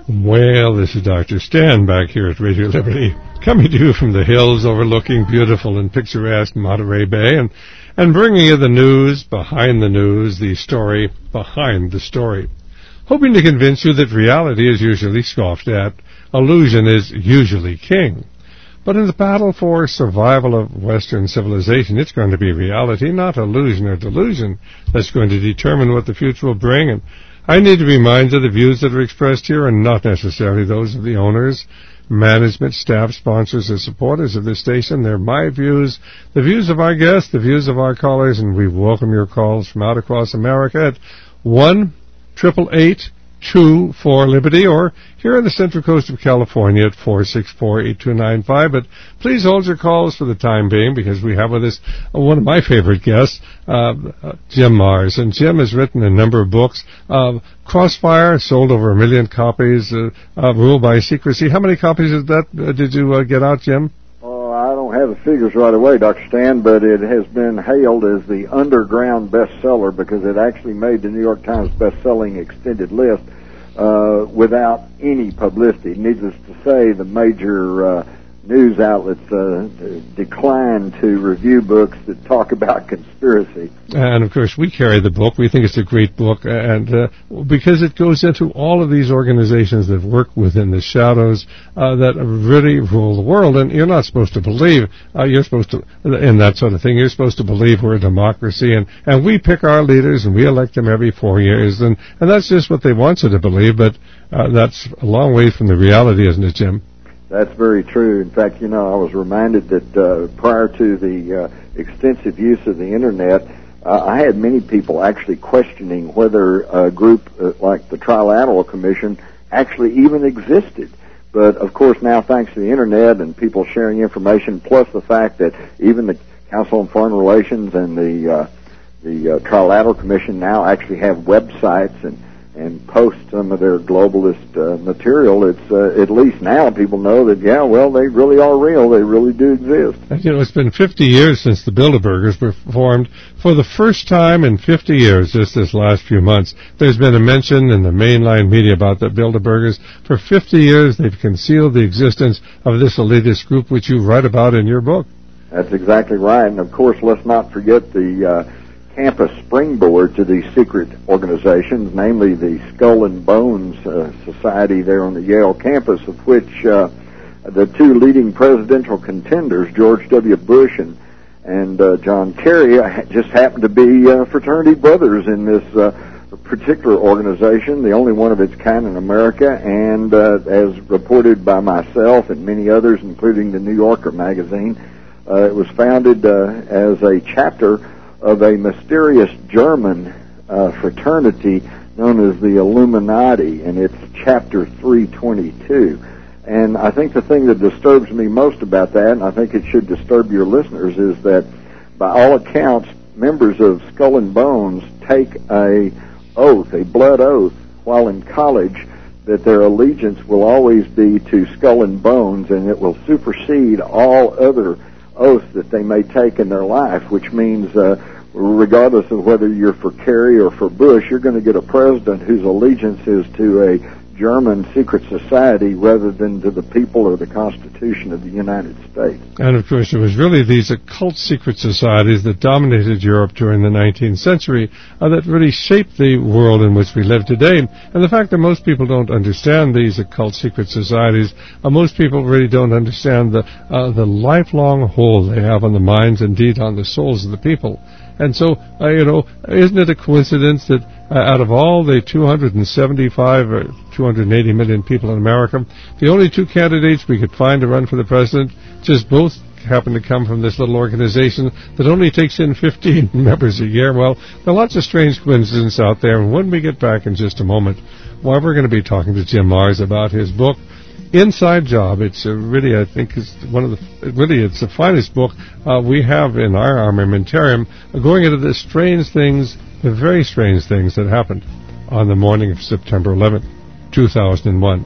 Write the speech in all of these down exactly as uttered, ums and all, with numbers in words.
Well, this is Doctor Stan back here at Radio Liberty, coming to you from the hills overlooking beautiful and picturesque Monterey Bay, and, and bringing you the news behind the news, the story behind the story. Hoping to convince you that reality is usually scoffed at, illusion is usually king. But in the battle for survival of Western civilization, it's going to be reality, not illusion or delusion, that's going to determine what the future will bring. And I need to remind you the views that are expressed here are not necessarily those of the owners, management, staff, sponsors, or supporters of this station. They're my views, the views of our guests, the views of our callers, and we welcome your calls from out across America at one eight eight eight two four Liberty, or here on the Central Coast of California at four six four, eight two nine five. But please hold your calls for the time being, because we have with us uh, one of my favorite guests, uh, uh, Jim Marrs. And Jim has written a number of books. Uh, Crossfire sold over a million copies, uh, uh, Rule by Secrecy. How many copies of that uh, did you uh, get out, Jim? I don't have the figures right away, Doctor Stan, but it has been hailed as the underground bestseller because it actually made the New York Times best-selling extended list uh, without any publicity. Needless to say, the major uh, news outlets uh, decline to review books that talk about conspiracy. And, of course, we carry the book. We think it's a great book, and uh, because it goes into all of these organizations that work within the shadows uh, that really rule the world. And you're not supposed to believe, uh, you're supposed to, in that sort of thing, you're supposed to believe we're a democracy, and, and we pick our leaders, and we elect them every four years, and, and that's just what they want you to believe, but uh, that's a long way from the reality, isn't it, Jim? That's very true. In fact, you know, I was reminded that uh, prior to the uh, extensive use of the Internet, uh, I had many people actually questioning whether a group uh, like the Trilateral Commission actually even existed. But, of course, now thanks to the Internet and people sharing information, plus the fact that even the Council on Foreign Relations and the, uh, the uh, Trilateral Commission now actually have websites and and post some of their globalist uh, material, it's uh, at least now people know that, yeah, well, they really are real. They really do exist. And, you know, it's been fifty years since the Bilderbergers were formed. For the first time in fifty years, just this last few months, there's been a mention in the mainline media about the Bilderbergers. For fifty years, they've concealed the existence of this elitist group, which you write about in your book. That's exactly right. And, of course, let's not forget the uh, campus springboard to these secret organizations, namely the Skull and Bones uh, Society there on the Yale campus, of which uh, the two leading presidential contenders, George W. Bush and, and uh, John Kerry, just happen to be uh, fraternity brothers in this uh, particular organization, the only one of its kind in America, and uh, as reported by myself and many others, including the New Yorker magazine, uh, it was founded uh, as a chapter of a mysterious German uh, fraternity known as the Illuminati, and it's Chapter three twenty-two. And I think the thing that disturbs me most about that, and I think it should disturb your listeners, is that by all accounts, members of Skull and Bones take a oath, a blood oath, while in college, that their allegiance will always be to Skull and Bones, and it will supersede all other oath that they may take in their life, which means uh, regardless of whether you're for Kerry or for Bush, you're going to get a president whose allegiance is to a German secret society rather than to the people or the Constitution of the United States. And, of course, it was really these occult secret societies that dominated Europe during the nineteenth century uh, that really shaped the world in which we live today. And the fact that most people don't understand these occult secret societies, uh, most people really don't understand the, uh, the lifelong hold they have on the minds, indeed on the souls of the people. And so, uh, you know, isn't it a coincidence that uh, out of all the two hundred seventy-five or two hundred eighty million people in America, the only two candidates we could find to run for the president just both happen to come from this little organization that only takes in fifteen members a year? Well, there are lots of strange coincidences out there, and when we get back in just a moment, well, we're going to be talking to Jim Marrs about his book, Inside Job. It's uh, really, I think, is one of the really it's the finest book uh, we have in our armamentarium, uh, going into the strange things, the very strange things that happened on the morning of September eleventh, two thousand one.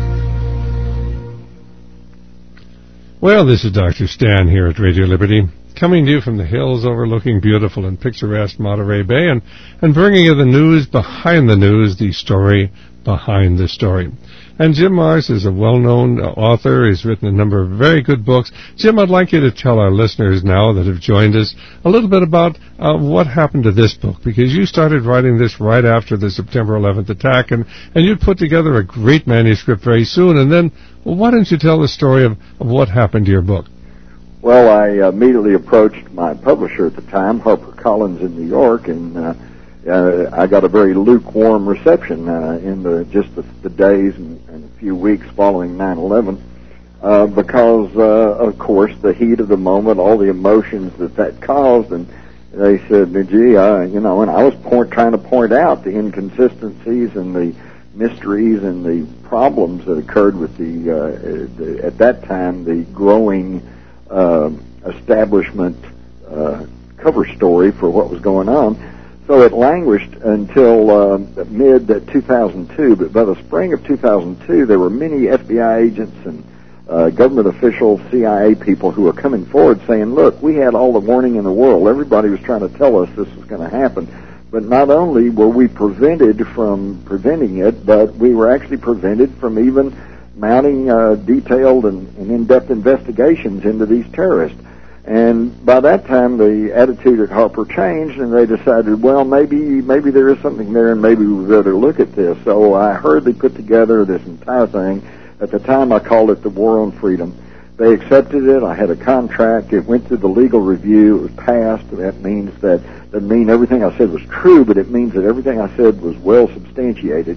Well, this is Doctor Stan here at Radio Liberty, coming to you from the hills overlooking beautiful and picturesque Monterey Bay, and, and bringing you the news behind the news, the story behind the story. And Jim Marrs is a well-known uh, author. He's written a number of very good books. Jim, I'd like you to tell our listeners now that have joined us a little bit about uh, what happened to this book, because you started writing this right after the September eleventh attack, and, and you put together a great manuscript very soon. And then, well, why don't you tell the story of, of what happened to your book? Well, I immediately approached my publisher at the time, HarperCollins in New York, and uh, uh, I got a very lukewarm reception uh, in the just the, the days and, and a few weeks following nine eleven, uh, because, uh, of course, the heat of the moment, all the emotions that that caused, and they said, gee, uh, you know, and I was point, trying to point out the inconsistencies and the mysteries and the problems that occurred with the, uh, the at that time, the growing Uh, establishment uh, cover story for what was going on. So it languished until uh, mid two thousand two, but by the spring of two thousand two, there were many F B I agents and uh, government officials, C I A people who were coming forward saying, look, we had all the warning in the world. Everybody was trying to tell us this was going to happen. But not only were we prevented from preventing it, but we were actually prevented from even mounting uh, detailed and, and in-depth investigations into these terrorists. And by that time, the attitude at Harper changed, and they decided, well, maybe maybe there is something there, and maybe we better look at this. So I hurriedly put together this entire thing. At the time, I called it The War on Freedom. They accepted it. I had a contract. It went through the legal review. It was passed. That means that doesn't mean everything I said was true, but it means that everything I said was well substantiated.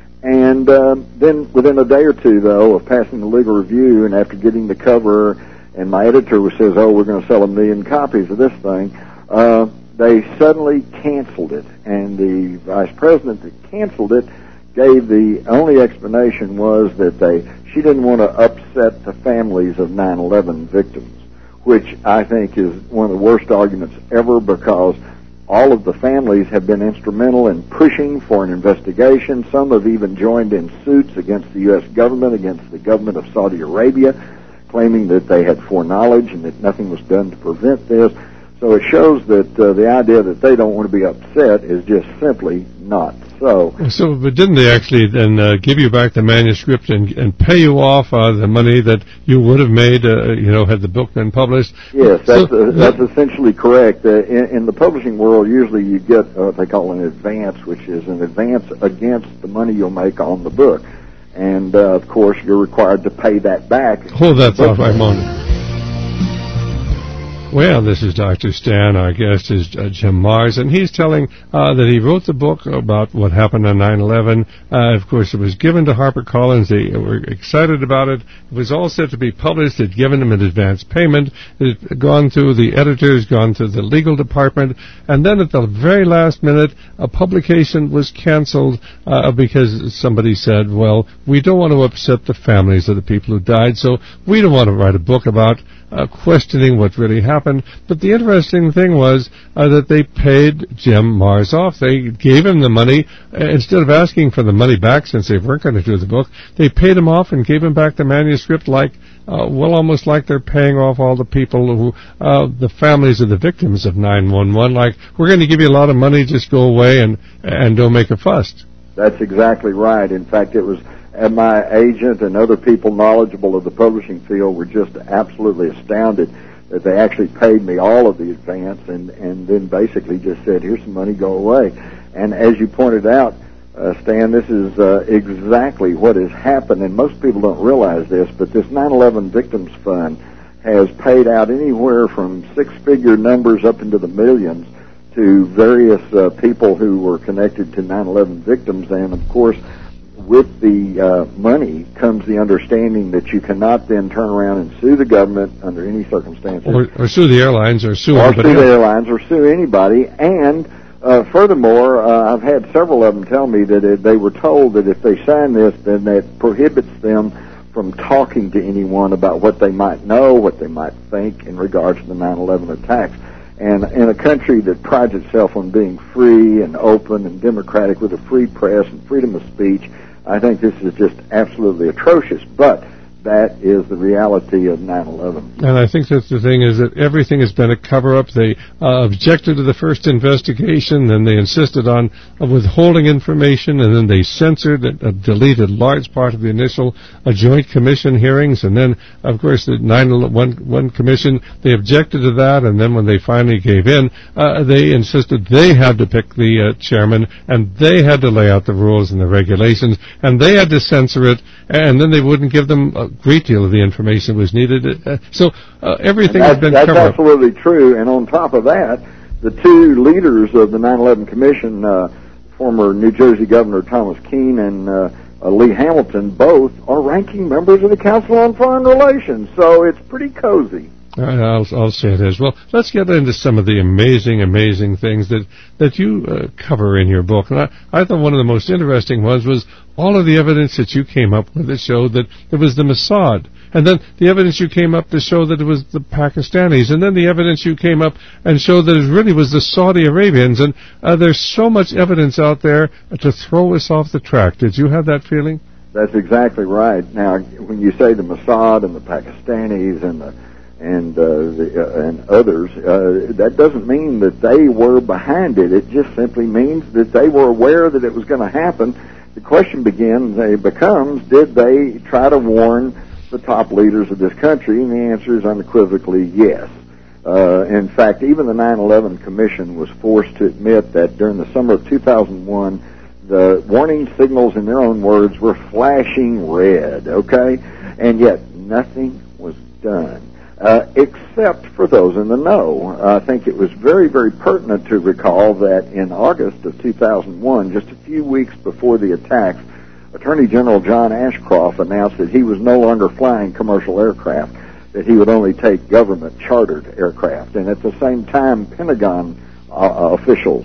And uh, then within a day or two, though, of passing the legal review, and after getting the cover, and my editor says, oh, we're going to sell a million copies of this thing, uh, they suddenly canceled it. And the vice president that canceled it gave the only explanation was that they she didn't want to upset the families of nine eleven victims, which I think is one of the worst arguments ever, because all of the families have been instrumental in pushing for an investigation. Some have even joined in suits against the U S government, against the government of Saudi Arabia, claiming that they had foreknowledge and that nothing was done to prevent this. So it shows that uh, the idea that they don't want to be upset is just simply not so. So, but didn't they actually then uh, give you back the manuscript and, and pay you off uh, the money that you would have made, uh, you know, had the book been published? Yes, that's, so, uh, that's essentially correct. Uh, in, in the publishing world, usually you get uh, what they call an advance, which is an advance against the money you'll make on the book. And, uh, of course, you're required to pay that back. Hold that thought for a moment. Well, this is Doctor Stan. Our guest is uh, Jim Marrs, and he's telling uh, that he wrote the book about what happened on nine eleven. Uh, of course, it was given to HarperCollins. They were excited about it. It was all set to be published. They'd given him an advance payment. It had gone through the editors, gone through the legal department, and then at the very last minute, a publication was canceled uh, because somebody said, well, we don't want to upset the families of the people who died, so we don't want to write a book about Uh, questioning what really happened. But the interesting thing was uh, that they paid Jim Marrs off. They gave him the money. Uh, instead of asking for the money back, since they weren't going to do the book, they paid him off and gave him back the manuscript, like, uh, well, almost like they're paying off all the people who, uh, the families of the victims of nine one one, like, we're going to give you a lot of money, just go away and, and don't make a fuss. That's exactly right. In fact, it was and my agent and other people knowledgeable of the publishing field were just absolutely astounded that they actually paid me all of the advance and, and then basically just said, here's some money, go away. And as you pointed out, uh, Stan, this is uh, exactly what has happened, and most people don't realize this, but this nine eleven Victims Fund has paid out anywhere from six-figure numbers up into the millions to various uh, people who were connected to nine eleven victims, and of course, with the uh, money comes the understanding that you cannot then turn around and sue the government under any circumstances. Or, or sue the airlines, or sue or anybody sue else. the airlines, or sue anybody. And uh, furthermore, uh, I've had several of them tell me that it, they were told that if they sign this, then that prohibits them from talking to anyone about what they might know, what they might think in regards to the nine eleven attacks. And in a country that prides itself on being free and open and democratic with a free press and freedom of speech, I think this is just absolutely atrocious. But that is the reality of nine eleven. And I think that the thing is that everything has been a cover-up. They uh, objected to the first investigation, then they insisted on uh, withholding information, and then they censored and uh, deleted large part of the initial uh, Joint Commission hearings, and then, of course, the nine eleven Commission, they objected to that, and then when they finally gave in, uh, they insisted they had to pick the uh, chairman, and they had to lay out the rules and the regulations, and they had to censor it, and then they wouldn't give them a great deal of the information that was needed. Uh, so uh, everything has been that's covered. That's absolutely true, and on top of that, the two leaders of the nine eleven Commission, uh, former New Jersey Governor Thomas Keene and uh, uh, Lee Hamilton, both are ranking members of the Council on Foreign Relations, so it's pretty cozy. Uh, I'll, I'll say it is. Well, let's get into some of the amazing, amazing things that, that you uh, cover in your book. And I, I thought one of the most interesting ones was all of the evidence that you came up with that showed that it was the Mossad. And then the evidence you came up to show that it was the Pakistanis. And then the evidence you came up and showed that it really was the Saudi Arabians. And uh, there's so much evidence out there to throw us off the track. Did you have that feeling? That's exactly right. Now, when you say the Mossad and the Pakistanis and the and uh, the, uh, and others, uh, that doesn't mean that they were behind it. It just simply means that they were aware that it was going to happen. The question begins, uh, becomes, did they try to warn the top leaders of this country? And the answer is unequivocally yes. Uh, in fact, even the nine eleven Commission was forced to admit that during the summer of two thousand one, the warning signals, in their own words, were flashing red, okay? And yet nothing was done. Uh, except for those in the know. I think it was very, very pertinent to recall that in August of two thousand one, just a few weeks before the attacks, Attorney General John Ashcroft announced that he was no longer flying commercial aircraft, that he would only take government-chartered aircraft. And at the same time, Pentagon uh, officials,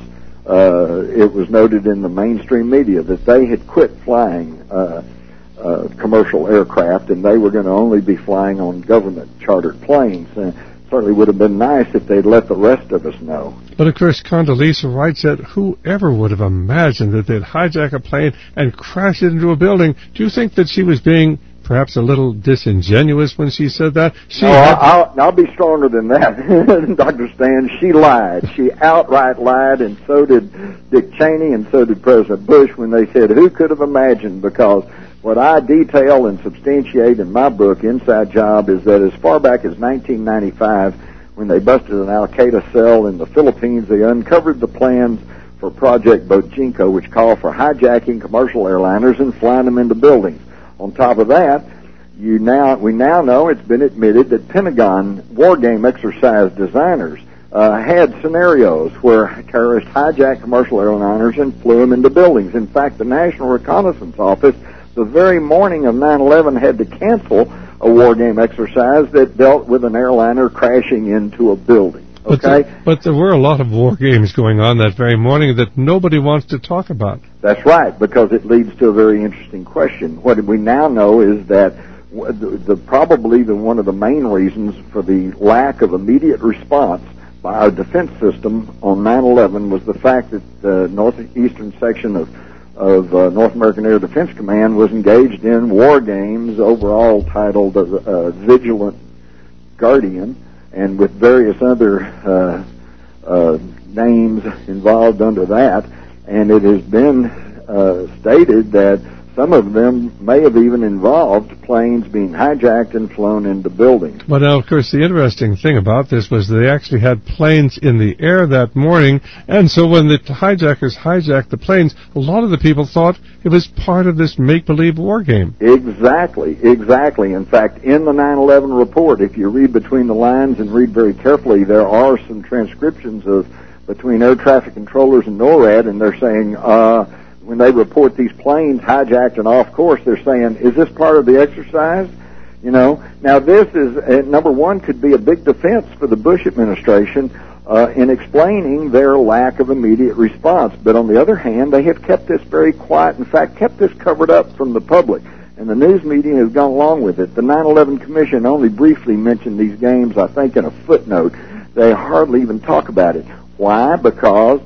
uh, it was noted in the mainstream media that they had quit flying uh Uh, commercial aircraft, and they were going to only be flying on government-chartered planes. Uh, certainly would have been nice if they'd let the rest of us know. But, of course, Condoleezza writes that whoever would have imagined that they'd hijack a plane and crash it into a building? Do you think that she was being perhaps a little disingenuous when she said that? She no, I'll, I'll be stronger than that, Doctor Stan. She lied. She outright lied, and so did Dick Cheney, and so did President Bush when they said, who could have imagined? Because what I detail and substantiate in my book, Inside Job, is that as far back as nineteen ninety-five, when they busted an Al-Qaeda cell in the Philippines, they uncovered the plans for Project Bojinko, which called for hijacking commercial airliners and flying them into buildings. On top of that, you now we now know it's been admitted that Pentagon war game exercise designers uh, had scenarios where terrorists hijacked commercial airliners and flew them into buildings. In fact, the National Reconnaissance Office, the very morning of nine eleven, had to cancel a war game exercise that dealt with an airliner crashing into a building. Okay? But, the, but there were a lot of war games going on that very morning that nobody wants to talk about. That's right, because it leads to a very interesting question. What we now know is that the, the probably the one of the main reasons for the lack of immediate response by our defense system on nine eleven was the fact that the northeastern section of of uh, North American Air Defense Command was engaged in war games, overall titled uh, uh, Vigilant Guardian, and with various other uh, uh, names involved under that. And it has been uh, stated that some of them may have even involved planes being hijacked and flown into buildings. But now, of course, the interesting thing about this was they actually had planes in the air that morning, and so when the hijackers hijacked the planes, a lot of the people thought it was part of this make-believe war game. Exactly, exactly. In fact, in the nine eleven report, if you read between the lines and read very carefully, there are some transcriptions of between air traffic controllers and NORAD, and they're saying, uh, when they report these planes hijacked and off course, they're saying, is this part of the exercise? You know, now this is, uh, number one, could be a big defense for the Bush administration uh, in explaining their lack of immediate response. But on the other hand, they have kept this very quiet, in fact, kept this covered up from the public. And the news media has gone along with it. The nine eleven Commission only briefly mentioned these games, I think, in a footnote. They hardly even talk about it. Why? Because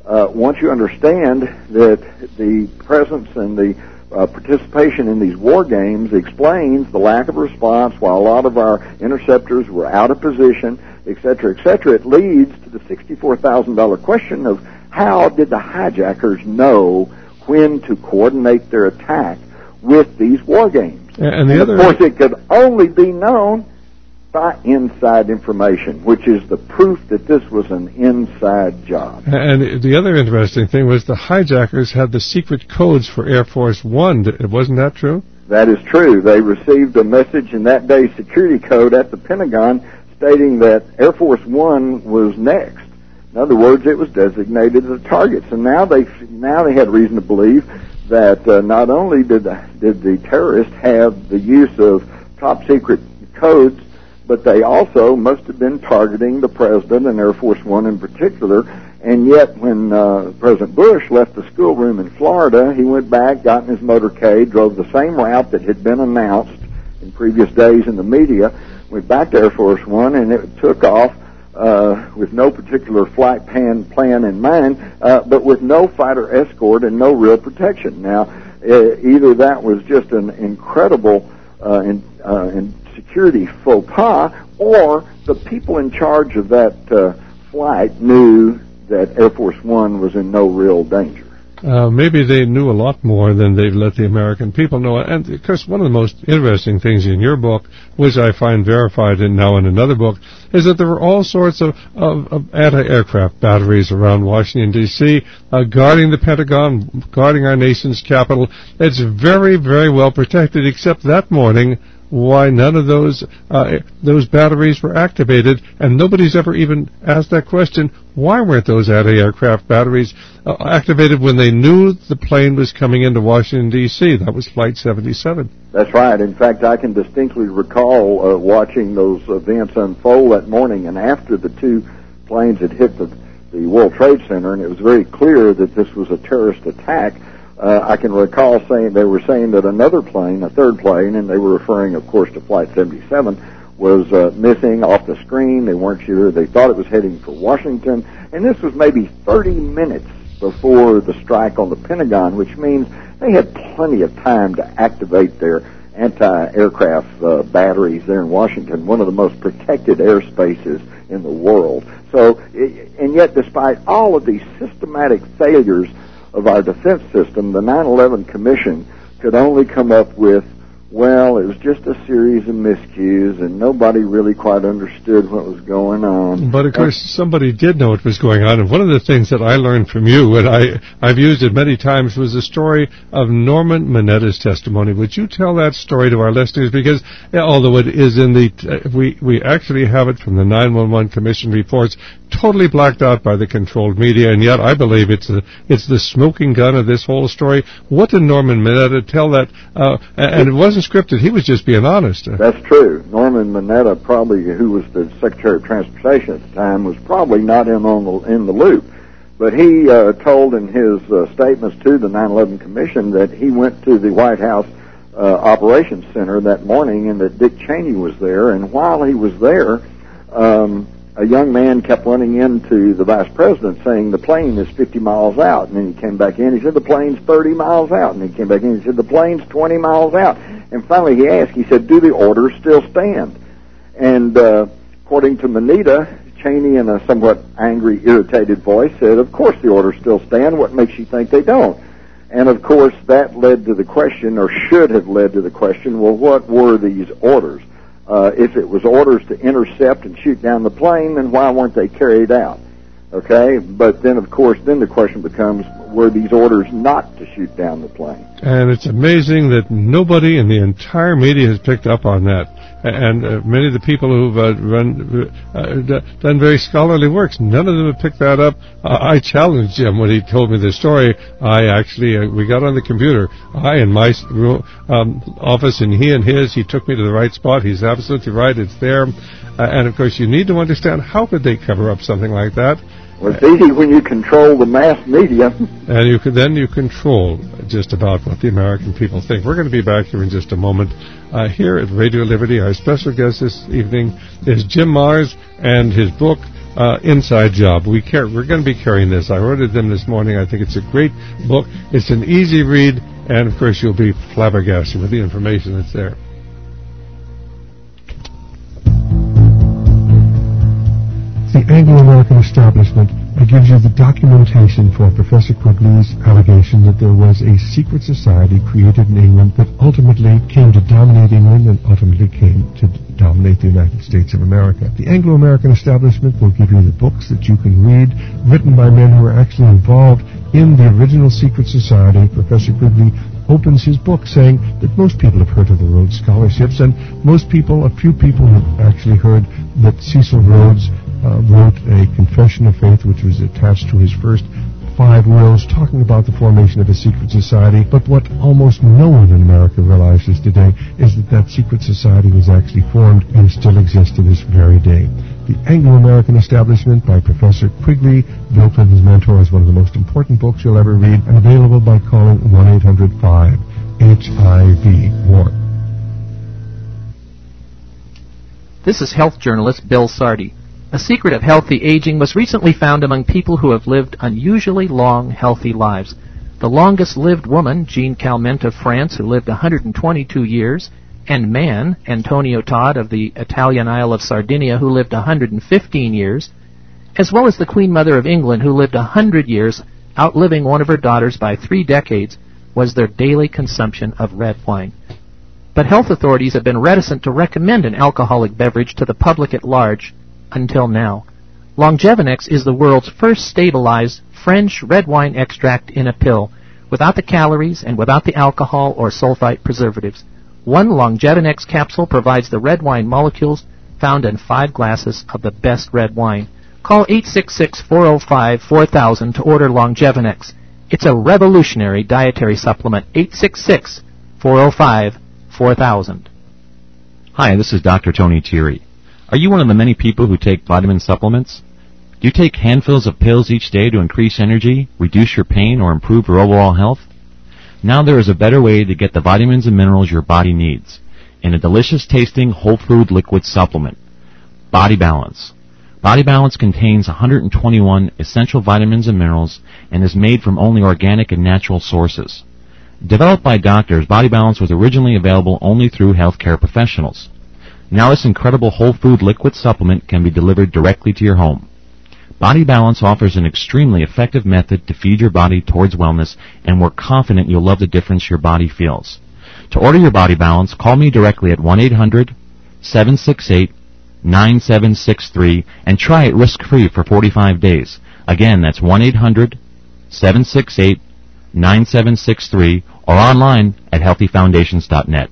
uh, once you understand that the presence and the uh, participation in these war games explains the lack of response while a lot of our interceptors were out of position, et cetera, et cetera, it leads to the sixty-four thousand dollars question of how did the hijackers know when to coordinate their attack with these war games? And, the and other... of course, it could only be known by inside information, which is the proof that this was an inside job. And the other interesting thing was the hijackers had the secret codes for Air Force One. Wasn't that true? That is true. They received a message in that day's security code at the Pentagon stating that Air Force One was next. In other words, it was designated as a target. So now they now they had reason to believe that uh, not only did the, did the terrorists have the use of top secret codes, but they also must have been targeting the President and Air Force One in particular. And yet when uh, President Bush left the schoolroom in Florida, he went back, got in his motorcade, drove the same route that had been announced in previous days in the media, went back to Air Force One, and it took off uh, with no particular flight plan, plan in mind, uh, but with no fighter escort and no real protection. Now, uh, either that was just an incredible uh, in, uh, in security faux pas, or the people in charge of that uh, flight knew that Air Force One was in no real danger. Uh, maybe they knew a lot more than they've let the American people know. And, of course, one of the most interesting things in your book, which I find verified in now in another book, is that there were all sorts of, of, of anti-aircraft batteries around Washington, D C, uh, guarding the Pentagon, guarding our nation's capital. It's very, very well protected, except that morning, why none of those uh, those batteries were activated, and nobody's ever even asked that question. Why weren't those anti-aircraft batteries uh, activated when they knew the plane was coming into Washington, D C? That was Flight seventy-seven. That's right. In fact, I can distinctly recall uh, watching those events unfold that morning, and after the two planes had hit the, the World Trade Center, and it was very clear that this was a terrorist attack. Uh, I can recall saying they were saying that another plane, a third plane, and they were referring, of course, to Flight seventy-seven, was uh, missing off the screen. They weren't sure. They thought it was heading for Washington. And this was maybe thirty minutes before the strike on the Pentagon, which means they had plenty of time to activate their anti-aircraft uh, batteries there in Washington, one of the most protected airspaces in the world. So, and yet despite all of these systematic failures of our defense system, the nine eleven Commission could only come up with, well, it was just a series of miscues, and nobody really quite understood what was going on. But, of course, somebody did know what was going on, and one of the things that I learned from you, and I, I've used it many times, was the story of Norman Mineta's testimony. Would you tell that story to our listeners? Because, yeah, although it is in the, uh, we, we actually have it from the nine one one Commission reports, totally blacked out by the controlled media, and yet I believe it's the, it's the smoking gun of this whole story. What did Norman Mineta tell that, uh, and it wasn't scripted, he was just being honest. That's true. Norman Mineta, probably, who was the Secretary of Transportation at the time, was probably not in on the, in the loop. But he uh, told in his uh, statements to the nine eleven Commission that he went to the White House uh, Operations Center that morning and that Dick Cheney was there, and while he was there, um, a young man kept running into the vice president saying the plane is fifty miles out. And then he came back in. He said the plane's thirty miles out. And he came back in. He said the plane's twenty miles out. And finally he asked, he said, do the orders still stand? And uh, according to Mineta, Cheney, in a somewhat angry, irritated voice, said, of course the orders still stand. What makes you think they don't? And, of course, that led to the question, or should have led to the question, well, what were these orders? Uh, if it was orders to intercept and shoot down the plane, then why weren't they carried out? Okay? But then, of course, then the question becomes, were these orders not to shoot down the plane? And it's amazing that nobody in the entire media has picked up on that. And uh, many of the people who've uh, run, uh, d- done very scholarly works, none of them have picked that up. Uh, I challenged him when he told me the story. I actually, uh, we got on the computer, I in my room, um, office and he in his. He took me to the right spot. He's absolutely right. It's there. Uh, and, of course, you need to understand, how could they cover up something like that? Well, it's easy when you control the mass media. And you can, then you control just about what the American people think. We're going to be back here in just a moment. Uh, here at Radio Liberty, our special guest this evening is Jim Marrs, and his book, uh, Inside Job. We car- we're going to be carrying this. I ordered them this morning. I think it's a great book. It's an easy read, and of course you'll be flabbergasted with the information that's there. The Anglo-American Establishment gives you the documentation for Professor Quigley's allegation that there was a secret society created in England that ultimately came to dominate England and ultimately came to dominate the United States of America. The Anglo-American Establishment will give you the books that you can read, written by men who are actually involved in the original secret society. Professor Quigley opens his book saying that most people have heard of the Rhodes Scholarships, and most people, a few people have actually heard that Cecil Rhodes Uh, wrote a confession of faith which was attached to his first five wills talking about the formation of a secret society. But what almost no one in America realizes today is that that secret society was actually formed and still exists to this very day. The Anglo-American Establishment by Professor Quigley, Bill Clinton's mentor, is one of the most important books you'll ever read, and available by calling one eight hundred five H I V war. This is health journalist Bill Sardi. A secret of healthy aging was recently found among people who have lived unusually long, healthy lives. The longest-lived woman, Jean Calment of France, who lived one hundred twenty-two years, and man, Antonio Todd of the Italian Isle of Sardinia, who lived one hundred fifteen years, as well as the Queen Mother of England, who lived one hundred years, outliving one of her daughters by three decades, was their daily consumption of red wine. But health authorities have been reticent to recommend an alcoholic beverage to the public at large until now. Longevinex is the world's first stabilized French red wine extract in a pill, without the calories and without the alcohol or sulfite preservatives. One Longevinex capsule provides the red wine molecules found in five glasses of the best red wine. Call eight six six, four oh five, four thousand to order Longevinex. It's a revolutionary dietary supplement. eight six six, four oh five, four thousand. Hi, this is Doctor Tony Thierry. Are you one of the many people who take vitamin supplements? Do you take handfuls of pills each day to increase energy, reduce your pain, or improve your overall health? Now there is a better way to get the vitamins and minerals your body needs in a delicious-tasting whole food liquid supplement. Body Balance. Body Balance contains one hundred twenty-one essential vitamins and minerals and is made from only organic and natural sources. Developed by doctors, Body Balance was originally available only through healthcare professionals. Now this incredible whole food liquid supplement can be delivered directly to your home. Body Balance offers an extremely effective method to feed your body towards wellness, and we're confident you'll love the difference your body feels. To order your Body Balance, call me directly at one eight hundred, seven six eight, nine seven six three and try it risk-free for forty-five days. Again, that's one eight hundred, seven six eight, nine seven six three or online at healthy foundations dot net.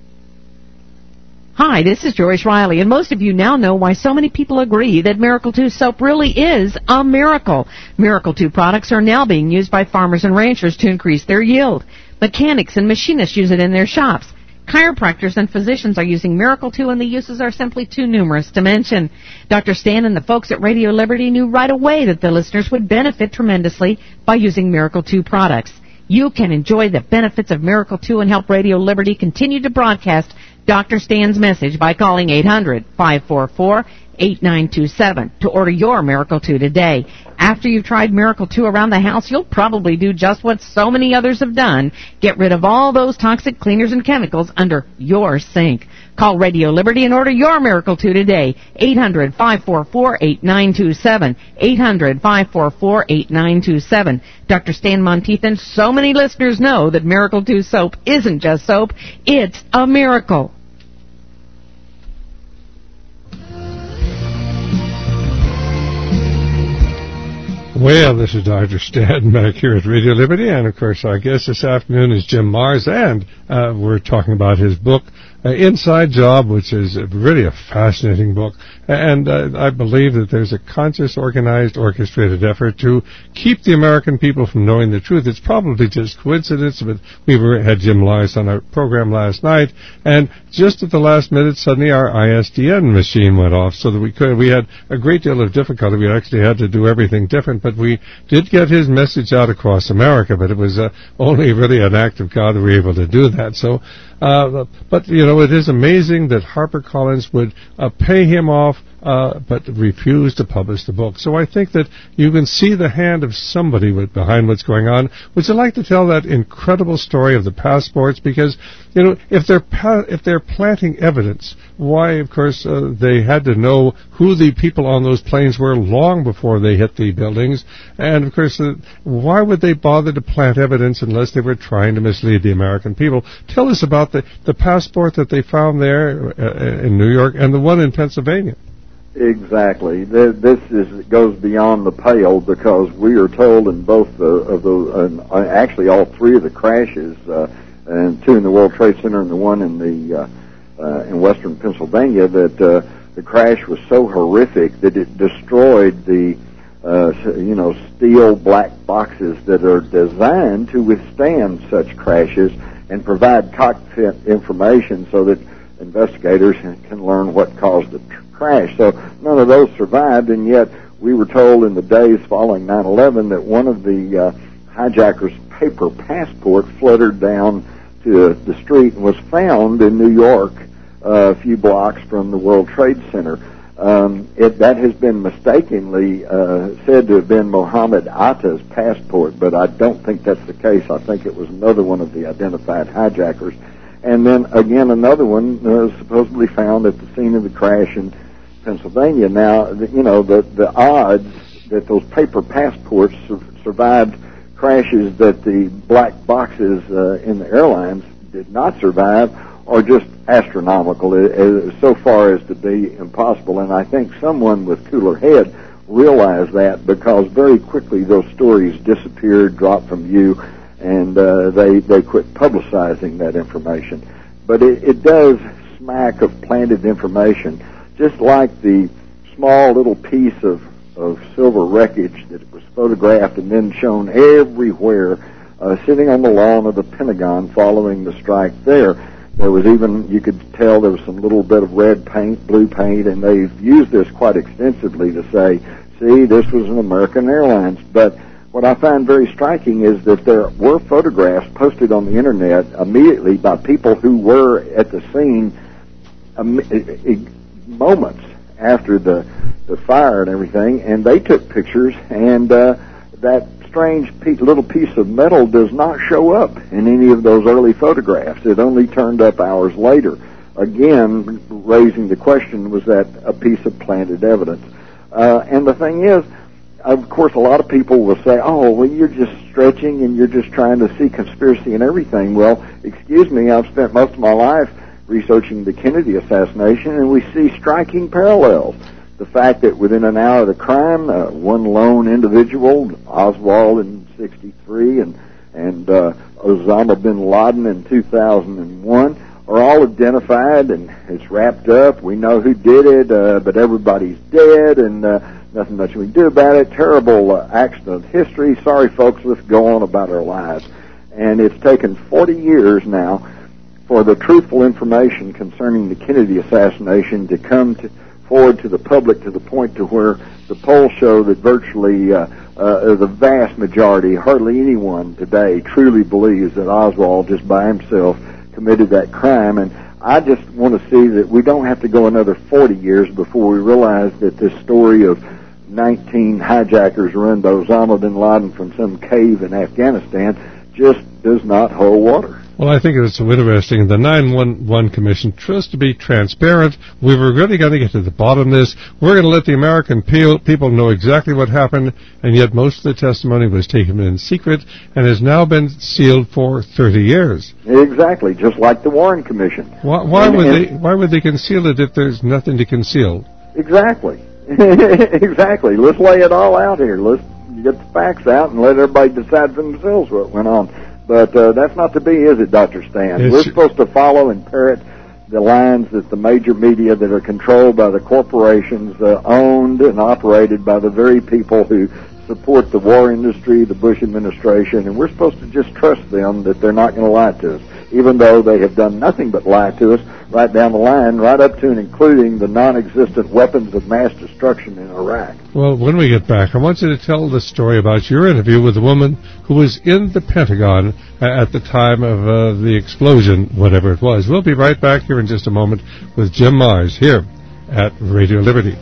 Hi, this is Joyce Riley, and most of you now know why so many people agree that Miracle two soap really is a miracle. Miracle two products are now being used by farmers and ranchers to increase their yield. Mechanics and machinists use it in their shops. Chiropractors and physicians are using Miracle two, and the uses are simply too numerous to mention. Doctor Stan and the folks at Radio Liberty knew right away that the listeners would benefit tremendously by using Miracle two products. You can enjoy the benefits of Miracle two and help Radio Liberty continue to broadcast Doctor Stan's message by calling eight hundred, five four four, eight nine two seven to order your Miracle two today. After you've tried Miracle two around the house, you'll probably do just what so many others have done. Get rid of all those toxic cleaners and chemicals under your sink. Call Radio Liberty and order your Miracle two today. eight hundred, five four four, eight nine two seven. eight hundred, five four four, eight nine two seven. Doctor Stan Monteith and so many listeners know that Miracle two soap isn't just soap, it's a miracle. Well, this is Doctor Stan back here at Radio Liberty, and of course our guest this afternoon is Jim Marrs, and uh, we're talking about his book, uh, Inside Job, which is really a fascinating book, and uh, I believe that there's a conscious, organized, orchestrated effort to keep the American people from knowing the truth. It's probably just coincidence, but we were, had Jim Marrs on our program last night, and just at the last minute, suddenly our I S D N machine went off, so that we could, we had a great deal of difficulty. We actually had to do everything different, but we did get his message out across America, but it was uh, only really an act of God that we were able to do that. So, uh, but, you know, it is amazing that HarperCollins would uh, pay him off uh, but refused to publish the book. So I think that you can see the hand of somebody with, behind what's going on. Would you like to tell that incredible story of the passports? Because, you know, if they're pa- if they're planting evidence, why, of course, uh, they had to know who the people on those planes were long before they hit the buildings. And, of course, uh, why would they bother to plant evidence unless they were trying to mislead the American people? Tell us about the, the passport that they found there uh, in New York and the one in Pennsylvania. Exactly. This is goes beyond the pale, because we are told in both the, of the uh, actually all three of the crashes, uh, and two in the World Trade Center and the one in the uh, uh, in Western Pennsylvania, that uh, the crash was so horrific that it destroyed the uh, you know steel black boxes that are designed to withstand such crashes and provide cockpit information so that investigators can learn what caused the tr- crash. So none of those survived, and yet we were told in the days following nine eleven that one of the uh, hijackers' paper passport fluttered down to the street and was found in New York, uh, a few blocks from the World Trade Center. Um, it, that has been mistakenly uh, said to have been Mohammed Atta's passport, but I don't think that's the case. I think it was another one of the identified hijackers. And then, again, another one uh, supposedly found at the scene of the crash in Pennsylvania. Now, the, you know, the, the odds that those paper passports su- survived crashes that the black boxes uh, in the airlines did not survive are just astronomical, uh, so far as to be impossible. And I think someone with cooler head realized that, because very quickly those stories disappeared, dropped from view, and uh, they they quit publicizing that information. But it, it does smack of planted information, just like the small little piece of, of silver wreckage that was photographed and then shown everywhere, uh, sitting on the lawn of the Pentagon following the strike there. There was even, you could tell there was some little bit of red paint, blue paint, and they've used this quite extensively to say, see, this was an American Airlines. But what I find very striking is that there were photographs posted on the Internet immediately by people who were at the scene um, moments after the, the fire and everything, and they took pictures, and uh, that strange pe- little piece of metal does not show up in any of those early photographs. It only turned up hours later. Again, raising the question, was that a piece of planted evidence? Uh, and the thing is, of course, a lot of people will say, oh, well, you're just stretching and you're just trying to see conspiracy and everything. Well, excuse me, I've spent most of my life researching the Kennedy assassination, and we see striking parallels. The fact that within an hour of the crime, uh, one lone individual, Oswald in sixty-three and, and uh, Osama bin Laden in two thousand one, are all identified, and it's wrapped up. We know who did it, uh, but everybody's dead, and uh, nothing much we can do about it. Terrible uh, accident history. Sorry, folks, let's go on about our lives. And it's taken forty years now for the truthful information concerning the Kennedy assassination to come to, forward to the public, to the point to where the polls show that virtually uh, uh, the vast majority, hardly anyone today, truly believes that Oswald just by himself committed that crime. And I just want to see that we don't have to go another forty years before we realize that this story of nineteen hijackers run by Osama bin Laden from some cave in Afghanistan just does not hold water. Well, I think it's so interesting. The nine one one Commission tries to be transparent. We were really going to get to the bottom of this. We're going to let the American people know exactly what happened, and yet most of the testimony was taken in secret and has now been sealed for thirty years. Exactly, just like the Warren Commission. Why, why and, would and they? Why would they conceal it if there's nothing to conceal? Exactly. Exactly. Let's lay it all out here. Let's get the facts out and let everybody decide for themselves what went on. But uh, that's not to be, is it, Doctor Stan? It's We're supposed to follow and parrot the lines that the major media that are controlled by the corporations, uh, owned and operated by the very people who support the war industry, the Bush administration, and we're supposed to just trust them that they're not going to lie to us, even though they have done nothing but lie to us right down the line, right up to and including the non-existent weapons of mass destruction in Iraq. Well, when we get back, I want you to tell the story about your interview with a woman who was in the Pentagon at the time of uh, the explosion, whatever it was. We'll be right back here in just a moment with Jim Marrs here at Radio Liberty.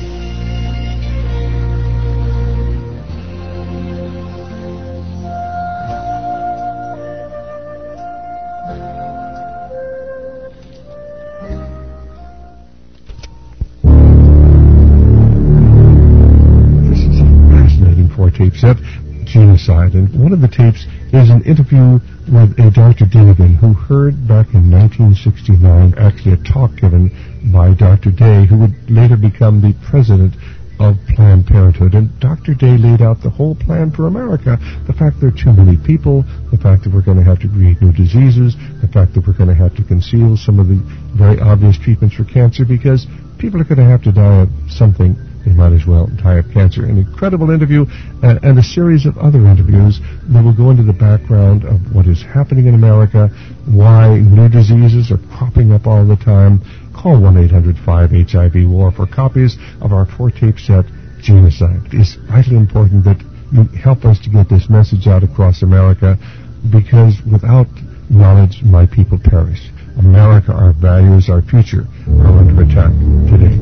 Tape set, Genocide, and one of the tapes is an interview with a Doctor Dinnigan who heard back in nineteen sixty-nine actually a talk given by Doctor Day, who would later become the president of Planned Parenthood. And Doctor Day laid out the whole plan for America, the fact there are too many people, the fact that we're going to have to create new diseases, the fact that we're going to have to conceal some of the very obvious treatments for cancer because people are going to have to die of something. They might as well die of cancer. An incredible interview uh, and a series of other interviews that will go into the background of what is happening in America, why new diseases are cropping up all the time. Call one eight hundred five H I V war for copies of our four-tape set, Genocide. It's vitally important that you help us to get this message out across America because without knowledge, my people perish. America, our values, our future are under attack today.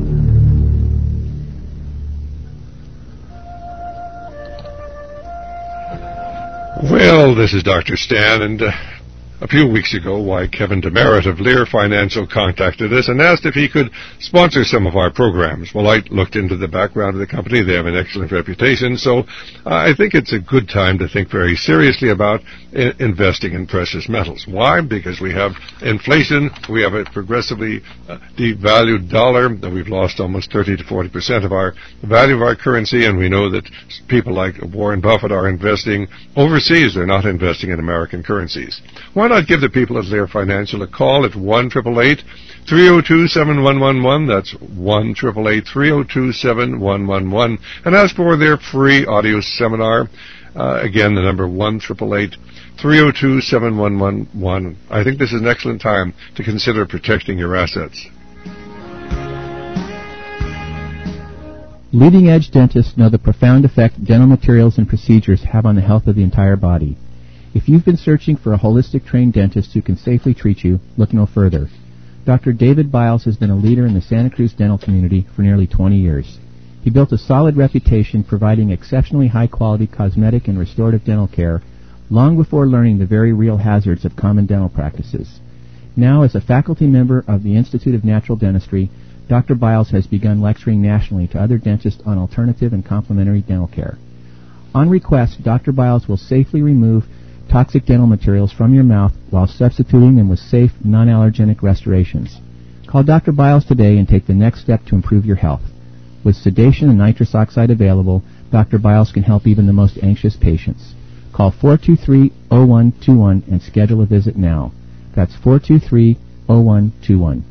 Well, this is Doctor Stan, and uh, a few weeks ago, why Kevin Demerit of Lear Financial contacted us and asked if he could sponsor some of our programs. Well, I looked into the background of the company. They have an excellent reputation, so uh, I think it's a good time to think very seriously about I- investing in precious metals. Why? Because we have inflation, we have a progressively uh, devalued dollar, that we've lost almost thirty to forty percent of our the value of our currency, and we know that people like Warren Buffett are investing overseas. They're not investing in American currencies. Why not give the people at Lear Financial a call at one eight eight eight, three oh two, seven one one one. That's one eight eight eight, three oh two, seven one one one. And ask for their free audio seminar. Uh, again, the number one eight eight eight, three oh two, seven one one one. I think this is an excellent time to consider protecting your assets. Leading-edge dentists know the profound effect dental materials and procedures have on the health of the entire body. If you've been searching for a holistic trained dentist who can safely treat you, look no further. Doctor David Biles has been a leader in the Santa Cruz dental community for nearly twenty years. He built a solid reputation providing exceptionally high-quality cosmetic and restorative dental care long before learning the very real hazards of common dental practices. Now, as a faculty member of the Institute of Natural Dentistry, Doctor Biles has begun lecturing nationally to other dentists on alternative and complementary dental care. On request, Doctor Biles will safely remove toxic dental materials from your mouth while substituting them with safe, non-allergenic restorations. Call Doctor Biles today and take the next step to improve your health. With sedation and nitrous oxide available, Doctor Biles can help even the most anxious patients. Call four two three, oh one two one and schedule a visit now. That's four two three, oh one two one.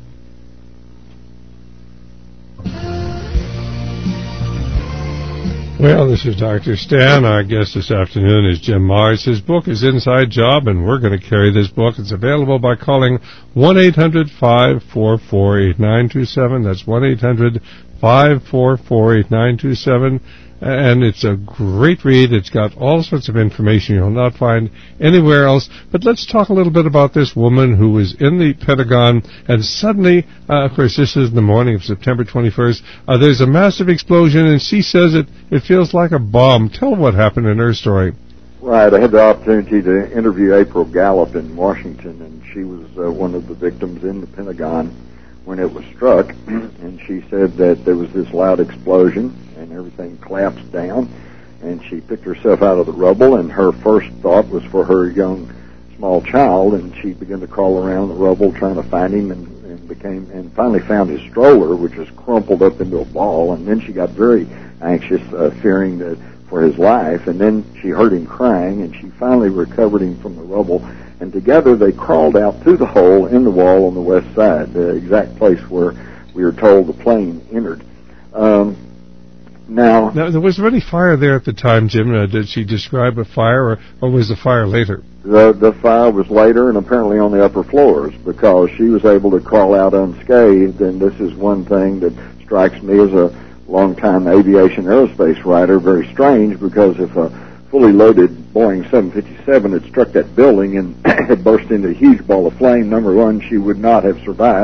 Well, this is Doctor Stan. Our guest this afternoon is Jim Mars. His book is Inside Job, and we're going to carry this book. It's available by calling one eight hundred, five four four, eight nine two seven. That's one eight hundred, five four four, eight nine two seven. And it's a great read. It's got all sorts of information you'll not find anywhere else. But let's talk a little bit about this woman who was in the Pentagon, and suddenly, uh, of course, this is the morning of September twenty-first, uh, there's a massive explosion, and she says it, it feels like a bomb. Tell what happened in her story. Right. I had the opportunity to interview April Gallup in Washington, and she was uh, one of the victims in the Pentagon when it was struck, and she said that there was this loud explosion, and everything collapsed down, and she picked herself out of the rubble, and her first thought was for her young small child, and she began to crawl around the rubble trying to find him, and, and became and finally found his stroller, which was crumpled up into a ball, and then she got very anxious, uh, fearing that for his life, and then she heard him crying, and she finally recovered him from the rubble, and together they crawled out through the hole in the wall on the west side, the exact place where we were told the plane entered. Um, Now, now, there was already fire there at the time, Jim. Uh, did she describe a fire, or, or was the fire later? The the fire was later, and apparently on the upper floors, because she was able to crawl out unscathed. And this is one thing that strikes me as a longtime aviation aerospace writer very strange, because if a fully loaded Boeing seven fifty-seven had struck that building and had burst into a huge ball of flame, number one, she would not have survived.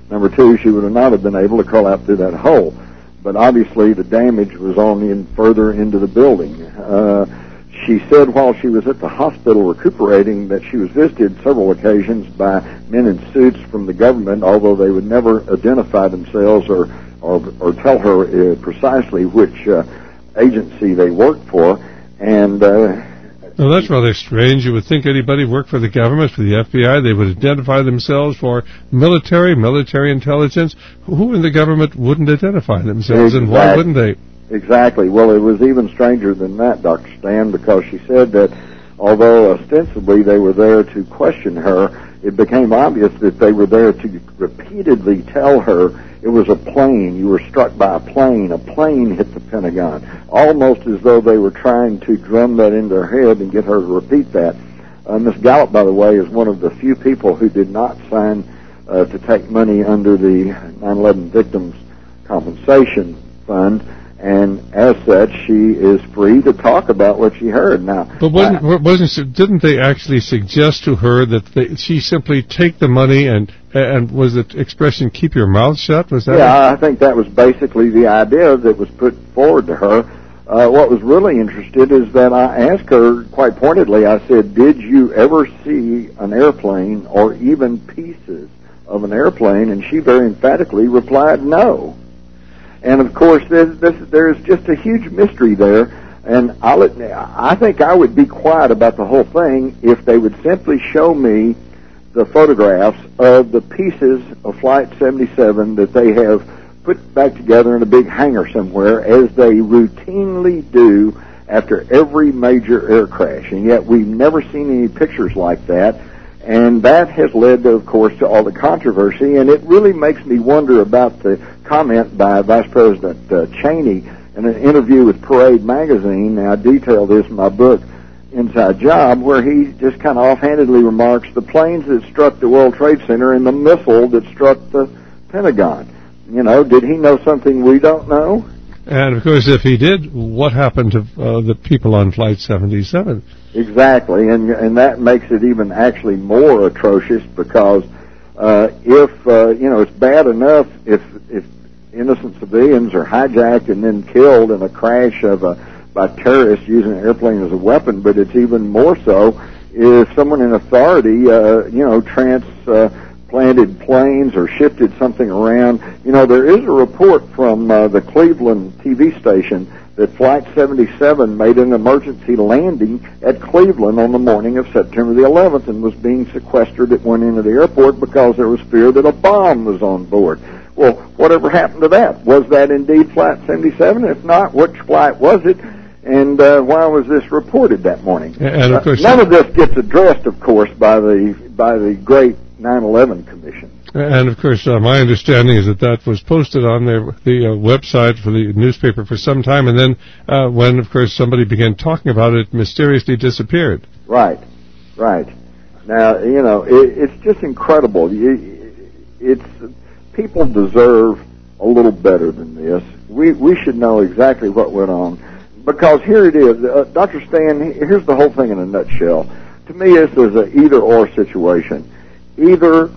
Number two, she would have not have been able to crawl out through that hole. But obviously the damage was on in further into the building. Uh, she said while she was at the hospital recuperating that she was visited several occasions by men in suits from the government, although they would never identify themselves or, or, or tell her uh, precisely which uh, agency they worked for. And uh, well, that's rather strange. You would think anybody worked for the government, for the F B I, they would identify themselves for military, military intelligence. Who in the government wouldn't identify themselves, exactly. And why wouldn't they? Exactly. Well, it was even stranger than that, Doctor Stan, because she said that although ostensibly they were there to question her, it became obvious that they were there to repeatedly tell her it was a plane. You were struck by a plane. A plane hit the Pentagon. Almost as though they were trying to drum that into her head and get her to repeat that. Uh, Miss Gallup, by the way, is one of the few people who did not sign uh, to take money under the nine eleven Victims Compensation Fund. And as such, she is free to talk about what she heard. Now, but wasn't, I, wasn't didn't they actually suggest to her that they, she simply take the money and and was the expression "keep your mouth shut"? Was that? Yeah, it? I think that was basically the idea that was put forward to her. Uh, what was really interesting is that I asked her quite pointedly. I said, "Did you ever see an airplane or even pieces of an airplane?" And she very emphatically replied, "No." And, of course, there's, there's just a huge mystery there, and I'll admit, I think I would be quiet about the whole thing if they would simply show me the photographs of the pieces of Flight seventy-seven that they have put back together in a big hangar somewhere, as they routinely do after every major air crash. And yet we've never seen any pictures like that. And that has led, of course, to all the controversy, and it really makes me wonder about the comment by Vice President uh, Cheney in an interview with Parade magazine. Now, I detail this in my book, Inside Job, where he just kind of offhandedly remarks the planes that struck the World Trade Center and the missile that struck the Pentagon. You know, did he know something we don't know? And, of course, if he did, what happened to uh, the people on Flight seventy-seven? Exactly, and and that makes it even actually more atrocious because uh, if, uh, you know, it's bad enough if if innocent civilians are hijacked and then killed in a crash of a, by terrorists using an airplane as a weapon, but it's even more so if someone in authority, uh, you know, trans... Uh, planted planes or shifted something around. You know, there is a report from uh, the Cleveland T V station that Flight seventy-seven made an emergency landing at Cleveland on the morning of September the eleventh and was being sequestered at one end of the airport because there was fear that a bomb was on board. Well, whatever happened to that? Was that indeed Flight seventy-seven? If not, which flight was it? And uh, why was this reported that morning? And of course, uh, none of this gets addressed, of course, by the by the great nine eleven Commission. And, of course, uh, my understanding is that that was posted on their, the uh, website for the newspaper for some time, and then uh, when, of course, somebody began talking about it, it mysteriously disappeared. Right, right. Now, you know, it, it's just incredible. It's people deserve a little better than this. We we should know exactly what went on, because here it is. Uh, Doctor Stan, here's the whole thing in a nutshell. To me, this is an either-or situation. Either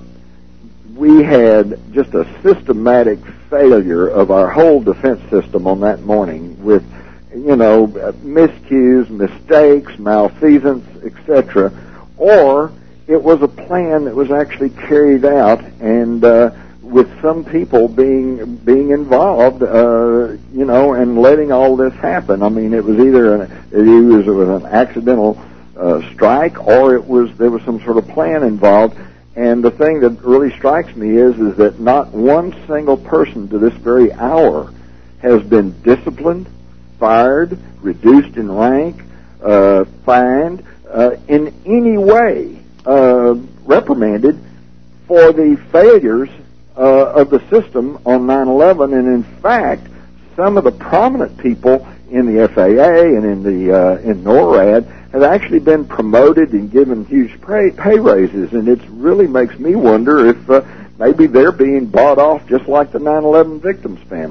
we had just a systematic failure of our whole defense system on that morning with, you know, miscues, mistakes, malfeasance, et cetera, or it was a plan that was actually carried out and uh, with some people being being involved, uh, you know, and letting all this happen. I mean, it was either an, it was, it was an accidental uh, strike or it was there was some sort of plan involved. And the thing that really strikes me is is that not one single person to this very hour has been disciplined, fired, reduced in rank, uh, fined, uh, in any way uh, reprimanded for the failures uh, of the system on nine eleven. And in fact, some of the prominent people in the F A A and in the uh, in NORAD have actually been promoted and given huge pay, pay raises, and it really makes me wonder if uh, maybe they're being bought off just like the nine eleven victims' families.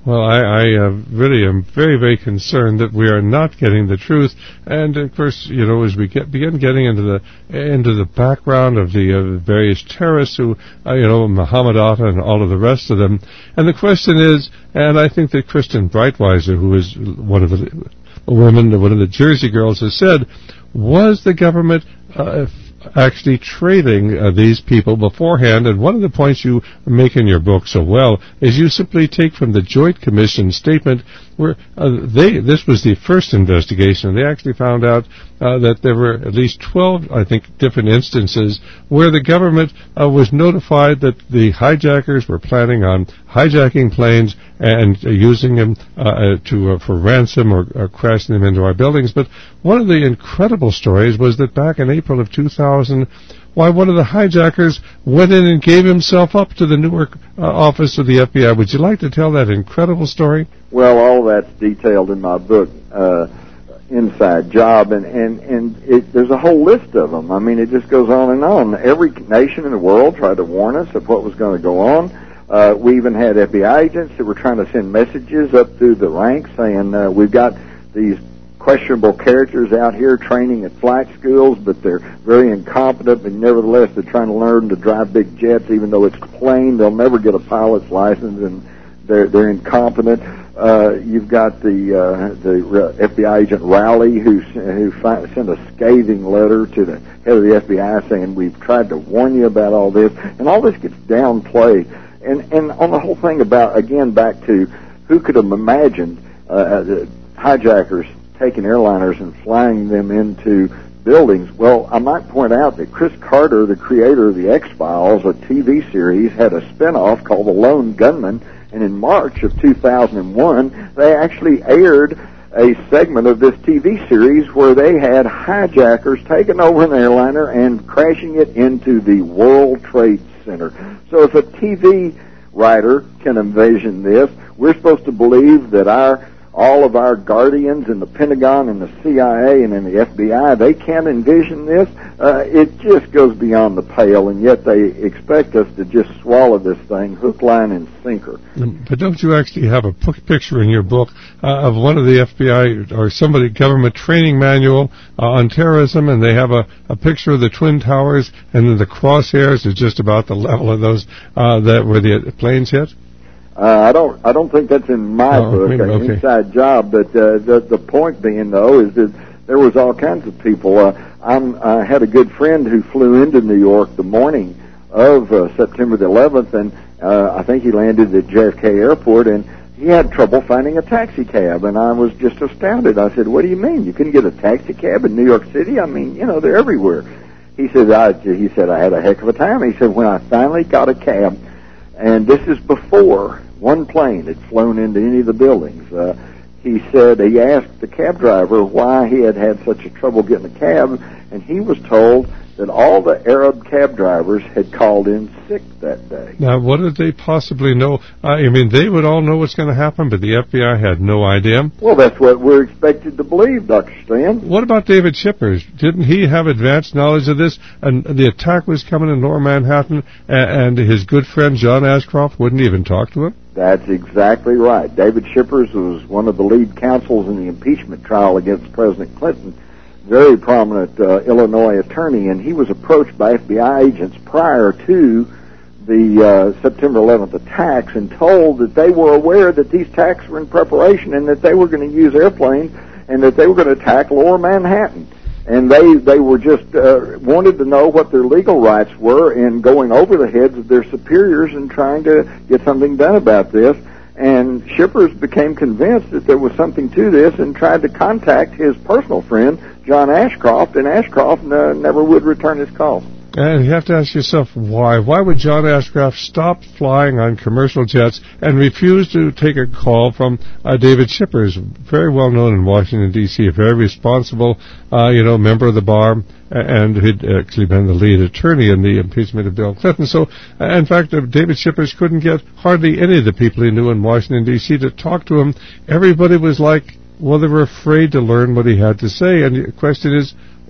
Well, I, I uh, really am very, very concerned that we are not getting the truth. And, of course, you know, as we get, begin getting into the into the background of the uh, various terrorists who, uh, you know, Muhammad Atta and all of the rest of them. And the question is, and I think that Kristen Breitweiser, who is one of the women, one of the Jersey girls, has said, was the government uh, actually trading uh, these people beforehand? And one of the points you make in your book so well is you simply take from the Joint Commission statement where uh, they this was the first investigation, and they actually found out uh, that there were at least twelve, I think, different instances where the government uh, was notified that the hijackers were planning on hijacking planes and uh, using them uh, to uh, for ransom or, or crashing them into our buildings. But one of the incredible stories was that back in April of two thousand, why one of the hijackers went in and gave himself up to the Newark uh, office of the F B I. Would you like to tell that incredible story? Well, all that's detailed in my book, uh, Inside Job, and, and, and it, there's a whole list of them. I mean, it just goes on and on. Every nation in the world tried to warn us of what was going to go on. Uh, we even had F B I agents that were trying to send messages up through the ranks saying, uh, we've got these questionable characters out here training at flight schools, but they're very incompetent, but nevertheless they're trying to learn to drive big jets, even though it's plain they'll never get a pilot's license, and they're they're incompetent. Uh, you've got the uh, the F B I agent Rowley who who fi- sent a scathing letter to the head of the F B I saying, we've tried to warn you about all this, and all this gets downplayed. And and on the whole thing about, again, back to who could have imagined uh, the hijackers taking airliners and flying them into buildings. Well, I might point out that Chris Carter, the creator of the X-Files, a T V series, had a spinoff called The Lone Gunman, and in March of two thousand one, they actually aired a segment of this T V series where they had hijackers taking over an airliner and crashing it into the World Trade Center. So if a T V writer can envision this, we're supposed to believe that our all of our guardians in the Pentagon and the C I A and in the F B I, they can't envision this. Uh, it just goes beyond the pale, and yet they expect us to just swallow this thing, hook, line, and sinker. But don't you actually have a picture in your book uh, of one of the F B I or somebody government training manual uh, on terrorism, and they have a, a picture of the Twin Towers, and then the crosshairs is just about the level of those uh, that where the planes hit? Uh, I don't. I don't think that's in my oh, book, maybe, an okay. Inside Job. But uh, the the point being, though, is that there was all kinds of people. Uh, I'm, I had a good friend who flew into New York the morning of uh, September the eleventh, and uh, I think he landed at J F K Airport, and he had trouble finding a taxi cab. And I was just astounded. I said, "What do you mean? You couldn't get a taxi cab in New York City? I mean, you know, they're everywhere." He said, I, "He said I had a heck of a time." He said, "When I finally got a cab." And this is before one plane had flown into any of the buildings. Uh, he said he asked the cab driver why he had had such a trouble getting a cab, and he was told that all the Arab cab drivers had called in sick that day. Now, what did they possibly know? Uh, I mean, they would all know what's going to happen, but the F B I had no idea. Well, that's what we're expected to believe, Doctor Stan. What about David Shippers? Didn't he have advanced knowledge of this? And the attack was coming in Lower Manhattan, and his good friend John Ashcroft wouldn't even talk to him? That's exactly right. David Shippers was one of the lead counsels in the impeachment trial against President Clinton. Very prominent uh, Illinois attorney, and he was approached by F B I agents prior to the uh, September eleventh attacks and told that they were aware that these attacks were in preparation and that they were going to use airplanes and that they were going to attack Lower Manhattan. And they, they were just uh, wanted to know what their legal rights were in going over the heads of their superiors and trying to get something done about this. And Shippers became convinced that there was something to this and tried to contact his personal friend, John Ashcroft, and Ashcroft uh, never would return his call. And you have to ask yourself why. Why would John Ashcroft stop flying on commercial jets and refuse to take a call from uh, David Shippers, very well known in Washington, D C, a very responsible, uh, you know, member of the bar, and who'd actually been the lead attorney in the impeachment of Bill Clinton. So, uh, in fact, uh, David Shippers couldn't get hardly any of the people he knew in Washington, D C to talk to him. Everybody was like, well, they were afraid to learn what he had to say. And the question is,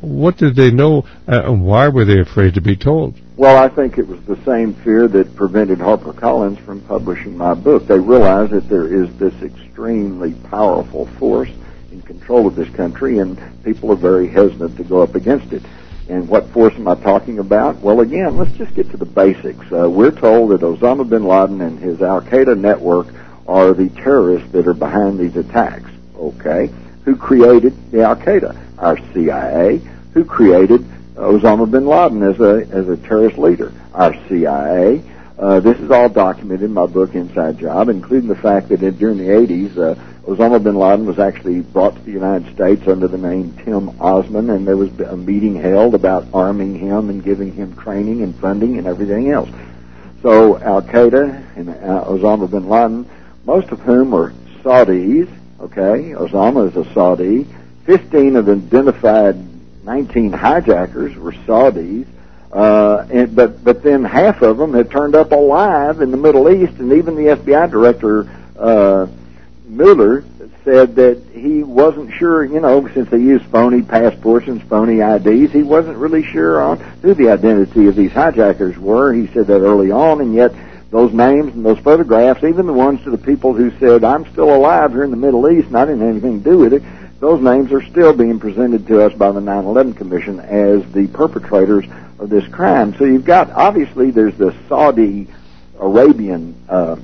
what did they know, uh, and why were they afraid to be told? Well, I think it was the same fear that prevented HarperCollins from publishing my book. They realized that there is this extremely powerful force in control of this country, and people are very hesitant to go up against it. And what force am I talking about? Well, again, let's just get to the basics. Uh, we're told that Osama bin Laden and his Al-Qaeda network are the terrorists that are behind these attacks. Okay. Who created the Al-Qaeda? Our C I A. Who created Osama bin Laden as a as a terrorist leader? Our C I A. Uh, this is all documented in my book, Inside Job, including the fact that in, during the eighties, uh, Osama bin Laden was actually brought to the United States under the name Tim Osman, and there was a meeting held about arming him and giving him training and funding and everything else. So Al-Qaeda and uh, Osama bin Laden, most of whom are Saudis, okay, Osama is a Saudi, fifteen of the identified nineteen hijackers were Saudis, uh, and, but, but then half of them had turned up alive in the Middle East, and even the F B I director, uh, Mueller, said that he wasn't sure, you know, since they used phony passports and phony I Ds, he wasn't really sure on who the identity of these hijackers were. He said that early on, and yet those names and those photographs, even the ones to the people who said, I'm still alive here in the Middle East and I didn't have anything to do with it, those names are still being presented to us by the nine eleven Commission as the perpetrators of this crime. So you've got, obviously, there's the Saudi Arabian uh,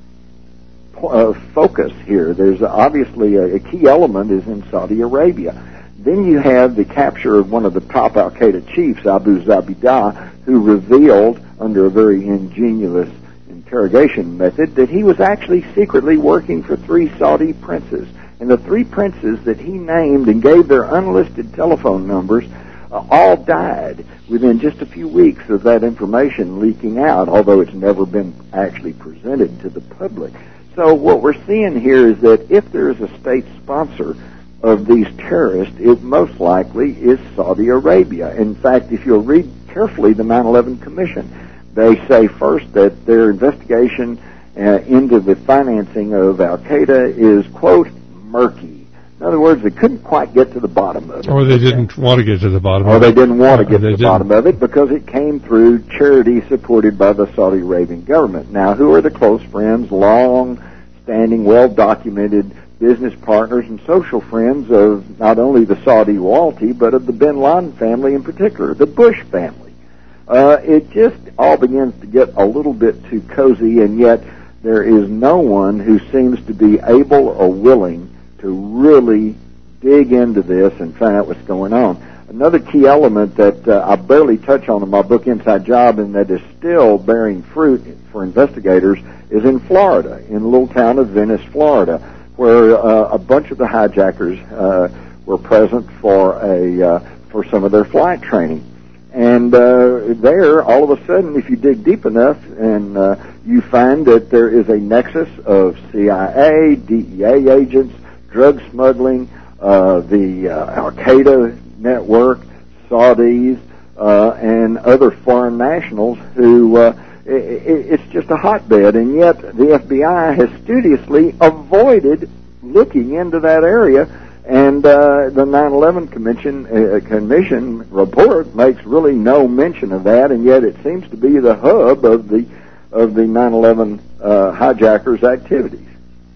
uh, focus here. There's obviously a, a key element is in Saudi Arabia. Then you have the capture of one of the top Al-Qaeda chiefs, Abu Zubaydah, who revealed under a very ingenious interrogation method that he was actually secretly working for three Saudi princes. And the three princes that he named and gave their unlisted telephone numbers uh, all died within just a few weeks of that information leaking out, although it's never been actually presented to the public. So what we're seeing here is that if there is a state sponsor of these terrorists, it most likely is Saudi Arabia. In fact, if you'll read carefully the nine eleven Commission, they say first that their investigation uh, into the financing of Al-Qaeda is, quote, murky. In other words, they couldn't quite get to the bottom of it. Or they didn't want to get to the bottom or of it. Or they didn't want to get uh, to the bottom of it because it came through charity supported by the Saudi Arabian government. Now, who are the close friends, long-standing, well-documented business partners and social friends of not only the Saudi royalty, but of the bin Laden family in particular, the Bush family? Uh, it just all begins to get a little bit too cozy, and yet there is no one who seems to be able or willing to really dig into this and find out what's going on. Another key element that uh, I barely touch on in my book, Inside Job, and that is still bearing fruit for investigators, is in Florida, in the little town of Venice, Florida, where uh, a bunch of the hijackers uh, were present for a uh, for some of their flight training. And uh, there, all of a sudden, if you dig deep enough, and uh, you find that there is a nexus of C I A, D E A agents, drug smuggling, uh, the uh, Al-Qaeda network, Saudis, uh, and other foreign nationals who, uh, it, it's just a hotbed. And yet the F B I has studiously avoided looking into that area. And uh, the nine eleven Commission, uh, Commission report makes really no mention of that, and yet it seems to be the hub of the of the nine eleven uh, hijackers' activities.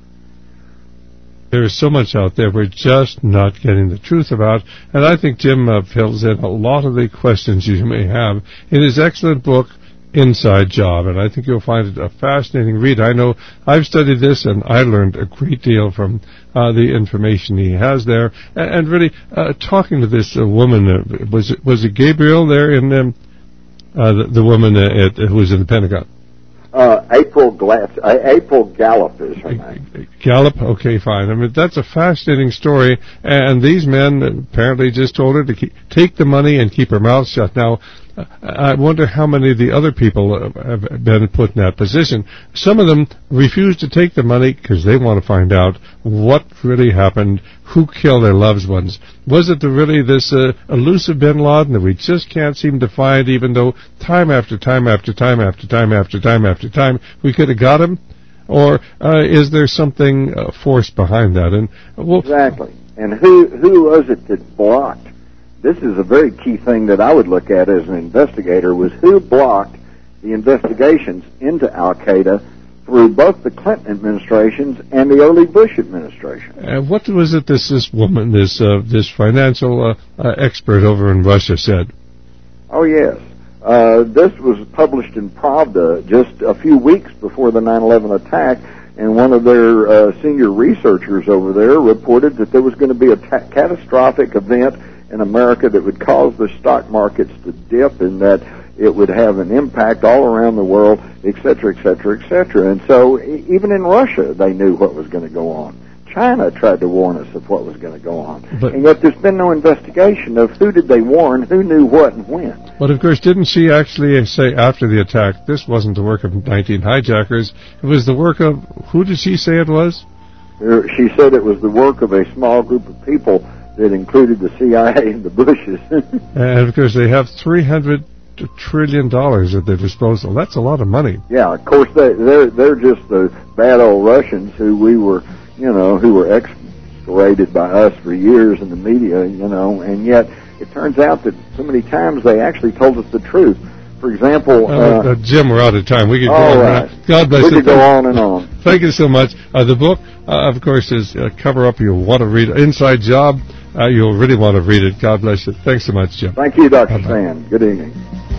There is so much out there we're just not getting the truth about, and I think Jim uh, fills in a lot of the questions you may have in his excellent book, Inside Job, and I think you'll find it a fascinating read. I know I've studied this, and I learned a great deal from uh, the information he has there. And, and really, uh, talking to this uh, woman, uh, was it was it Gabriel there in um, uh, the, the woman uh, at, who was in the Pentagon? Uh, April Glass, uh, April Gallup is her name. Gallup, okay, fine. I mean, that's a fascinating story, and these men apparently just told her to keep, take the money and keep her mouth shut. Now, I wonder how many of the other people have been put in that position. Some of them refuse to take the money because they want to find out what really happened, who killed their loved ones. Was it the, really this uh, elusive bin Laden that we just can't seem to find, even though time after time after time after time after time after time we could have got him? Or uh, is there something uh, force behind that? And well, exactly. And who who was it that blocked this is a very key thing that I would look at as an investigator, was who blocked the investigations into Al-Qaeda through both the Clinton administrations and the early Bush administration. And what was it this this woman, this uh, this financial uh, uh, expert over in Russia said? Oh, yes. Uh, this was published in Pravda just a few weeks before the nine eleven attack, and one of their uh, senior researchers over there reported that there was going to be a ta- catastrophic event in America that would cause the stock markets to dip, and that it would have an impact all around the world, et cetera, et cetera, et cetera. And so e- even in Russia, they knew what was going to go on. China tried to warn us of what was going to go on. But, and yet there's been no investigation of who did they warn, who knew what and when. But of course, didn't she actually say after the attack, this wasn't the work of nineteen hijackers, it was the work of, who did she say it was? She said it was the work of a small group of people that included the C I A and the Bushes. And of course, they have three hundred trillion dollars at their disposal. That's a lot of money. Yeah, of course, they, they're, they're just the bad old Russians who we were... you know, who were excoriated by us for years in the media, you know, and yet it turns out that so many times they actually told us the truth. For example... Uh, uh, uh, Jim, we're out of time. We could go all on. Right. God bless we you. We could go on and on. Thank you so much. Uh, the book, uh, of course, is uh, Cover Up. You'll want to read it. Inside Job. Uh, you'll really want to read it. God bless you. Thanks so much, Jim. Thank you, Doctor Bye-bye. Stan. Good evening.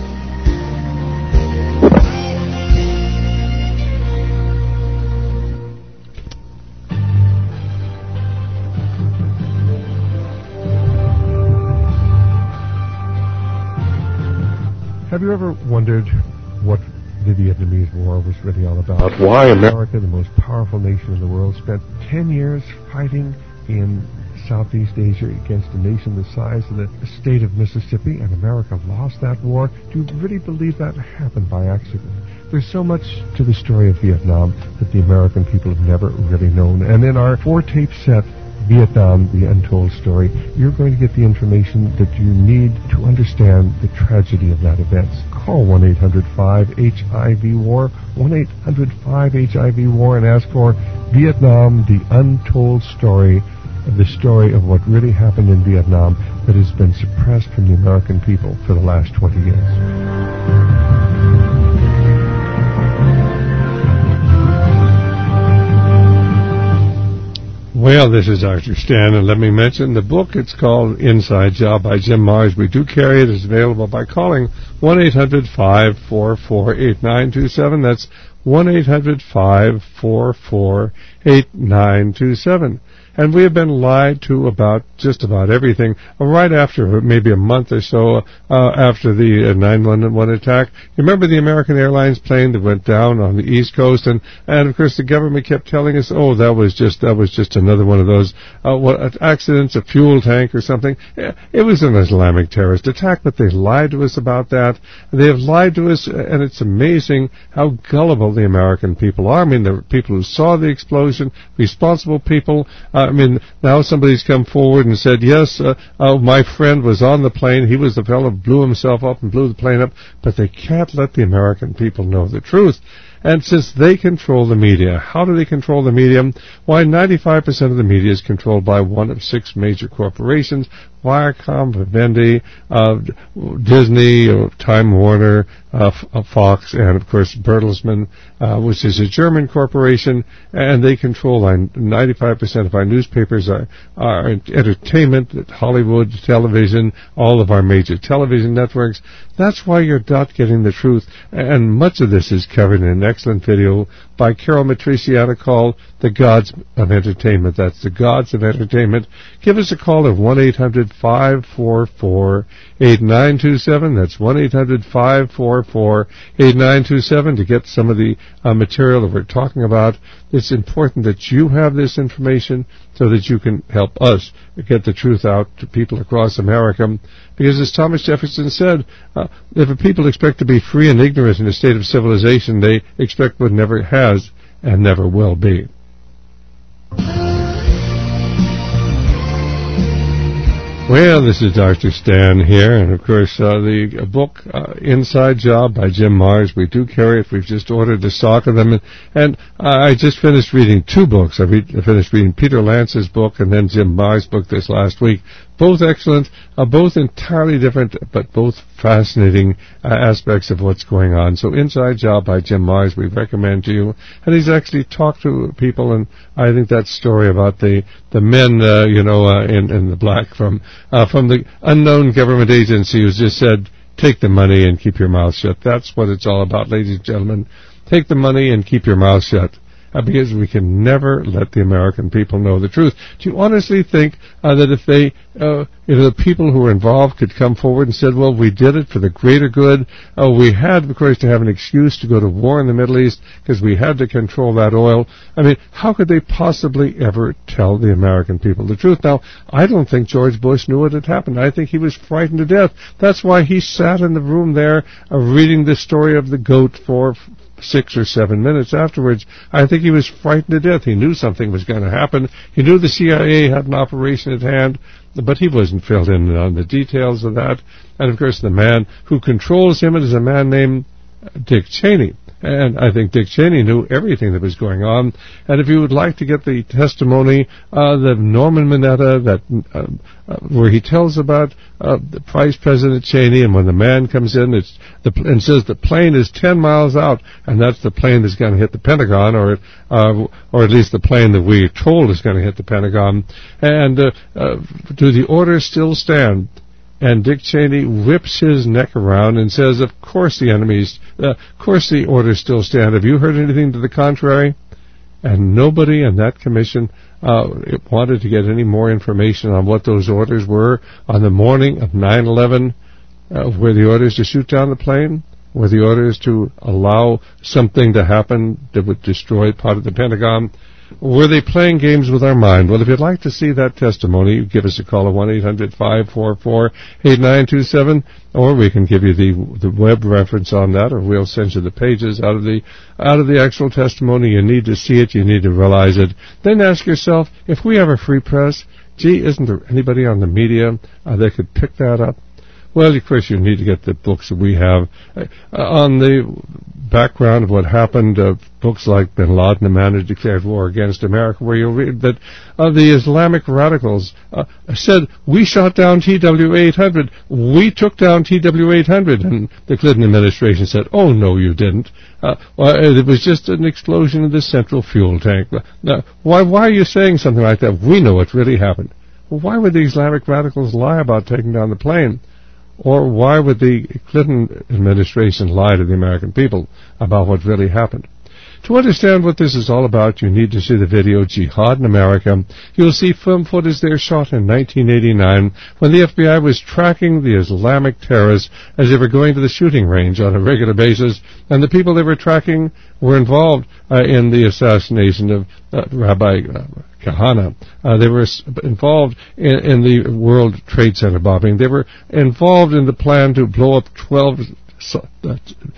Have you ever wondered what the Vietnamese War was really all about? Why America, the most powerful nation in the world, spent ten years fighting in Southeast Asia against a nation the size of the state of Mississippi, and America lost that war? Do you really believe that happened by accident? There's so much to the story of Vietnam that the American people have never really known. And in our four-tape set, Vietnam, The Untold Story, you're going to get the information that you need to understand the tragedy of that event. Call one eight hundred five H I V war, one eight hundred five H I V war, and ask for Vietnam, The Untold Story, the story of what really happened in Vietnam that has been suppressed from the American people for the last twenty years. Well, this is Doctor Stan, and let me mention the book. It's called Inside Job by Jim Marrs. We do carry it. It's available by calling one eight hundred five four four eight nine two seven. That's one eight hundred five four four eight nine two seven. And we have been lied to about just about everything. Right after, maybe a month or so uh, after the uh, nine one one attack, you remember the American Airlines plane that went down on the East Coast, and, and of course the government kept telling us, oh, that was just that was just another one of those uh, what, accidents, a fuel tank or something. It was an Islamic terrorist attack, but they lied to us about that. They have lied to us, and it's amazing how gullible the American people are. I mean, the people who saw the explosion, responsible people. Uh, I mean, now somebody's come forward and said, yes, uh, uh, my friend was on the plane. He was the fellow who blew himself up and blew the plane up. But they can't let the American people know the truth. And since they control the media, how do they control the media? Why, ninety-five percent of the media is controlled by one of six major corporations: Viacom, Vivendi, uh, Disney, uh, Time Warner, uh, F- Fox, and of course Bertelsmann, uh, which is a German corporation, and they control ninety-five percent of our newspapers, our, our entertainment, Hollywood, television, all of our major television networks. That's why you're not getting the truth, and much of this is covered in an excellent video by Carol Matriciana called The Gods of Entertainment. That's The Gods of Entertainment. Give us a call at one eight hundred five four four eight nine two seven. That's one eight hundred five four four eight nine two seven to get some of the uh, material that we're talking about. It's important that you have this information so that you can help us get the truth out to people across America. Because as Thomas Jefferson said, uh, if a people expect to be free and ignorant in a state of civilization, they expect what never has and never will be. Well, this is Doctor Stan here, and of course uh, the book uh, Inside Job by Jim Marrs. We do carry it. We've just ordered a stock of them, and, and uh, I just finished reading two books. I, read, I finished reading Peter Lance's book and then Jim Marrs' book this last week. both excellent, uh, both entirely different, but both fascinating uh, aspects of what's going on. So Inside Job by Jim Marrs we recommend to you. And he's actually talked to people, and I think that story about the the men, uh, you know, uh, in, in the black from uh, from the unknown government agency who's just said, take the money and keep your mouth shut. That's what it's all about, ladies and gentlemen. Take the money and keep your mouth shut. Uh, because we can never let the American people know the truth. Do you honestly think uh, that if they, uh, you know, the people who were involved could come forward and said, well, we did it for the greater good. Uh, we had, of course, to have an excuse to go to war in the Middle East because we had to control that oil. I mean, how could they possibly ever tell the American people the truth? Now, I don't think George Bush knew what had happened. I think he was frightened to death. That's why he sat in the room there uh, reading the story of the goat for six or seven minutes afterwards. I think he was frightened to death. He knew something was going to happen. He knew the C I A had an operation at hand, but he wasn't filled in on the details of that. And, of course, the man who controls him is a man named Dick Cheney. And I think Dick Cheney knew everything that was going on. And if you would like to get the testimony of uh, Norman Mineta, that uh, uh, where he tells about uh, the Vice President Cheney, and when the man comes in it's the, and says the plane is ten miles out, and that's the plane that's going to hit the Pentagon, or uh, or at least the plane that we're told is going to hit the Pentagon. And uh, uh, do the orders still stand? And Dick Cheney whips his neck around and says, of course the enemies, uh, of course the orders still stand. Have you heard anything to the contrary? And nobody in that commission uh, wanted to get any more information on what those orders were on the morning of nine eleven. Uh, were the orders to shoot down the plane? Were the orders to allow something to happen that would destroy part of the Pentagon? Were they playing games with our mind? Well, if you'd like to see that testimony, give us a call at one eight hundred five four four eight nine two seven, or we can give you the the web reference on that, or we'll send you the pages out of the out of the actual testimony. You need to see it. You need to realize it. Then ask yourself, if we have a free press, gee, isn't there anybody on the media uh, that could pick that up? Well, of course, you need to get the books that we have uh, on the background of what happened, uh, books like Bin Laden, the Man Who Declared War Against America, where you'll read that uh, the Islamic radicals uh, said, we shot down T W eight hundred, we took down T W eight hundred, and the Clinton administration said, oh, no, you didn't. Uh, well, it was just an explosion in the central fuel tank. Now, why, why are you saying something like that? We know what really happened. Well, why would the Islamic radicals lie about taking down the plane? Or why would the Clinton administration lie to the American people about what really happened? To understand what this is all about, you need to see the video Jihad in America. You'll see film footage there shot in nineteen eighty-nine when the F B I was tracking the Islamic terrorists as they were going to the shooting range on a regular basis, and the people they were tracking were involved uh, in the assassination of uh, Rabbi uh, Kahana. Uh, they were s- involved in, in the World Trade Center bombing. They were involved in the plan to blow up twelve uh,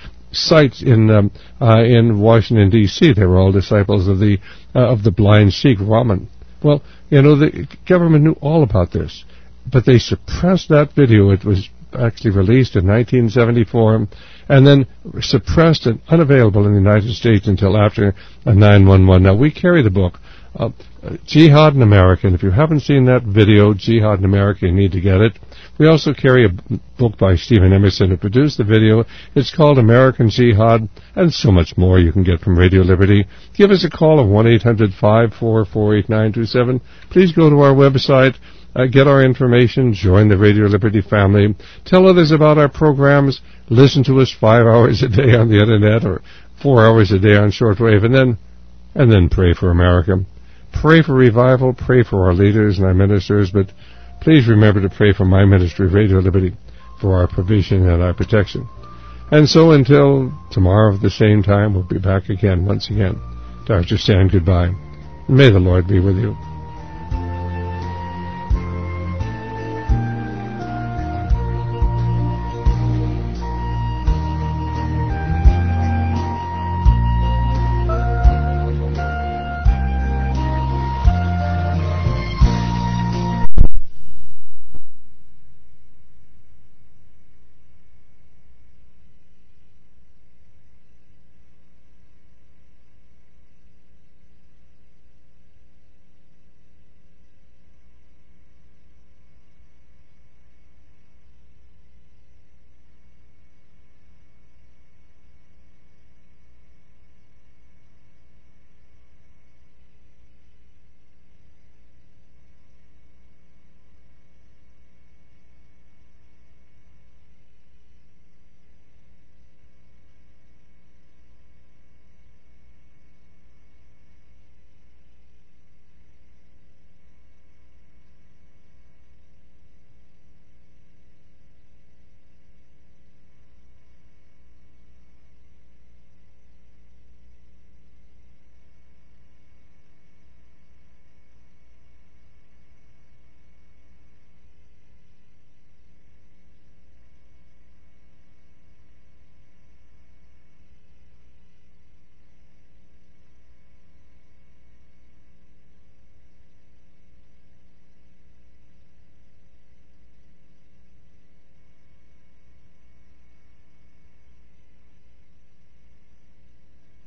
sites in um, uh, in Washington D C They were all disciples of the uh, of the blind Sikh Raman. Well, you know, the government knew all about this, but they suppressed that video. It was actually released in nineteen seventy-four, and then suppressed and unavailable in the United States until after uh, nine one one. Now, we carry the book, uh, Jihad in America, and if you haven't seen that video, Jihad in America, you need to get it. We also carry a book by Stephen Emerson who produced the video. It's called American Jihad, and so much more you can get from Radio Liberty. Give us a call at one eight hundred five four four eight nine two seven. Please go to our website, uh, get our information, join the Radio Liberty family, tell others about our programs, listen to us five hours a day on the Internet or four hours a day on shortwave, and then, and then pray for America. Pray for revival, pray for our leaders and our ministers, but please remember to pray for my ministry, Radio Liberty, for our provision and our protection. And so until tomorrow at the same time, we'll be back again, once again. Doctor Stan, goodbye. May the Lord be with you.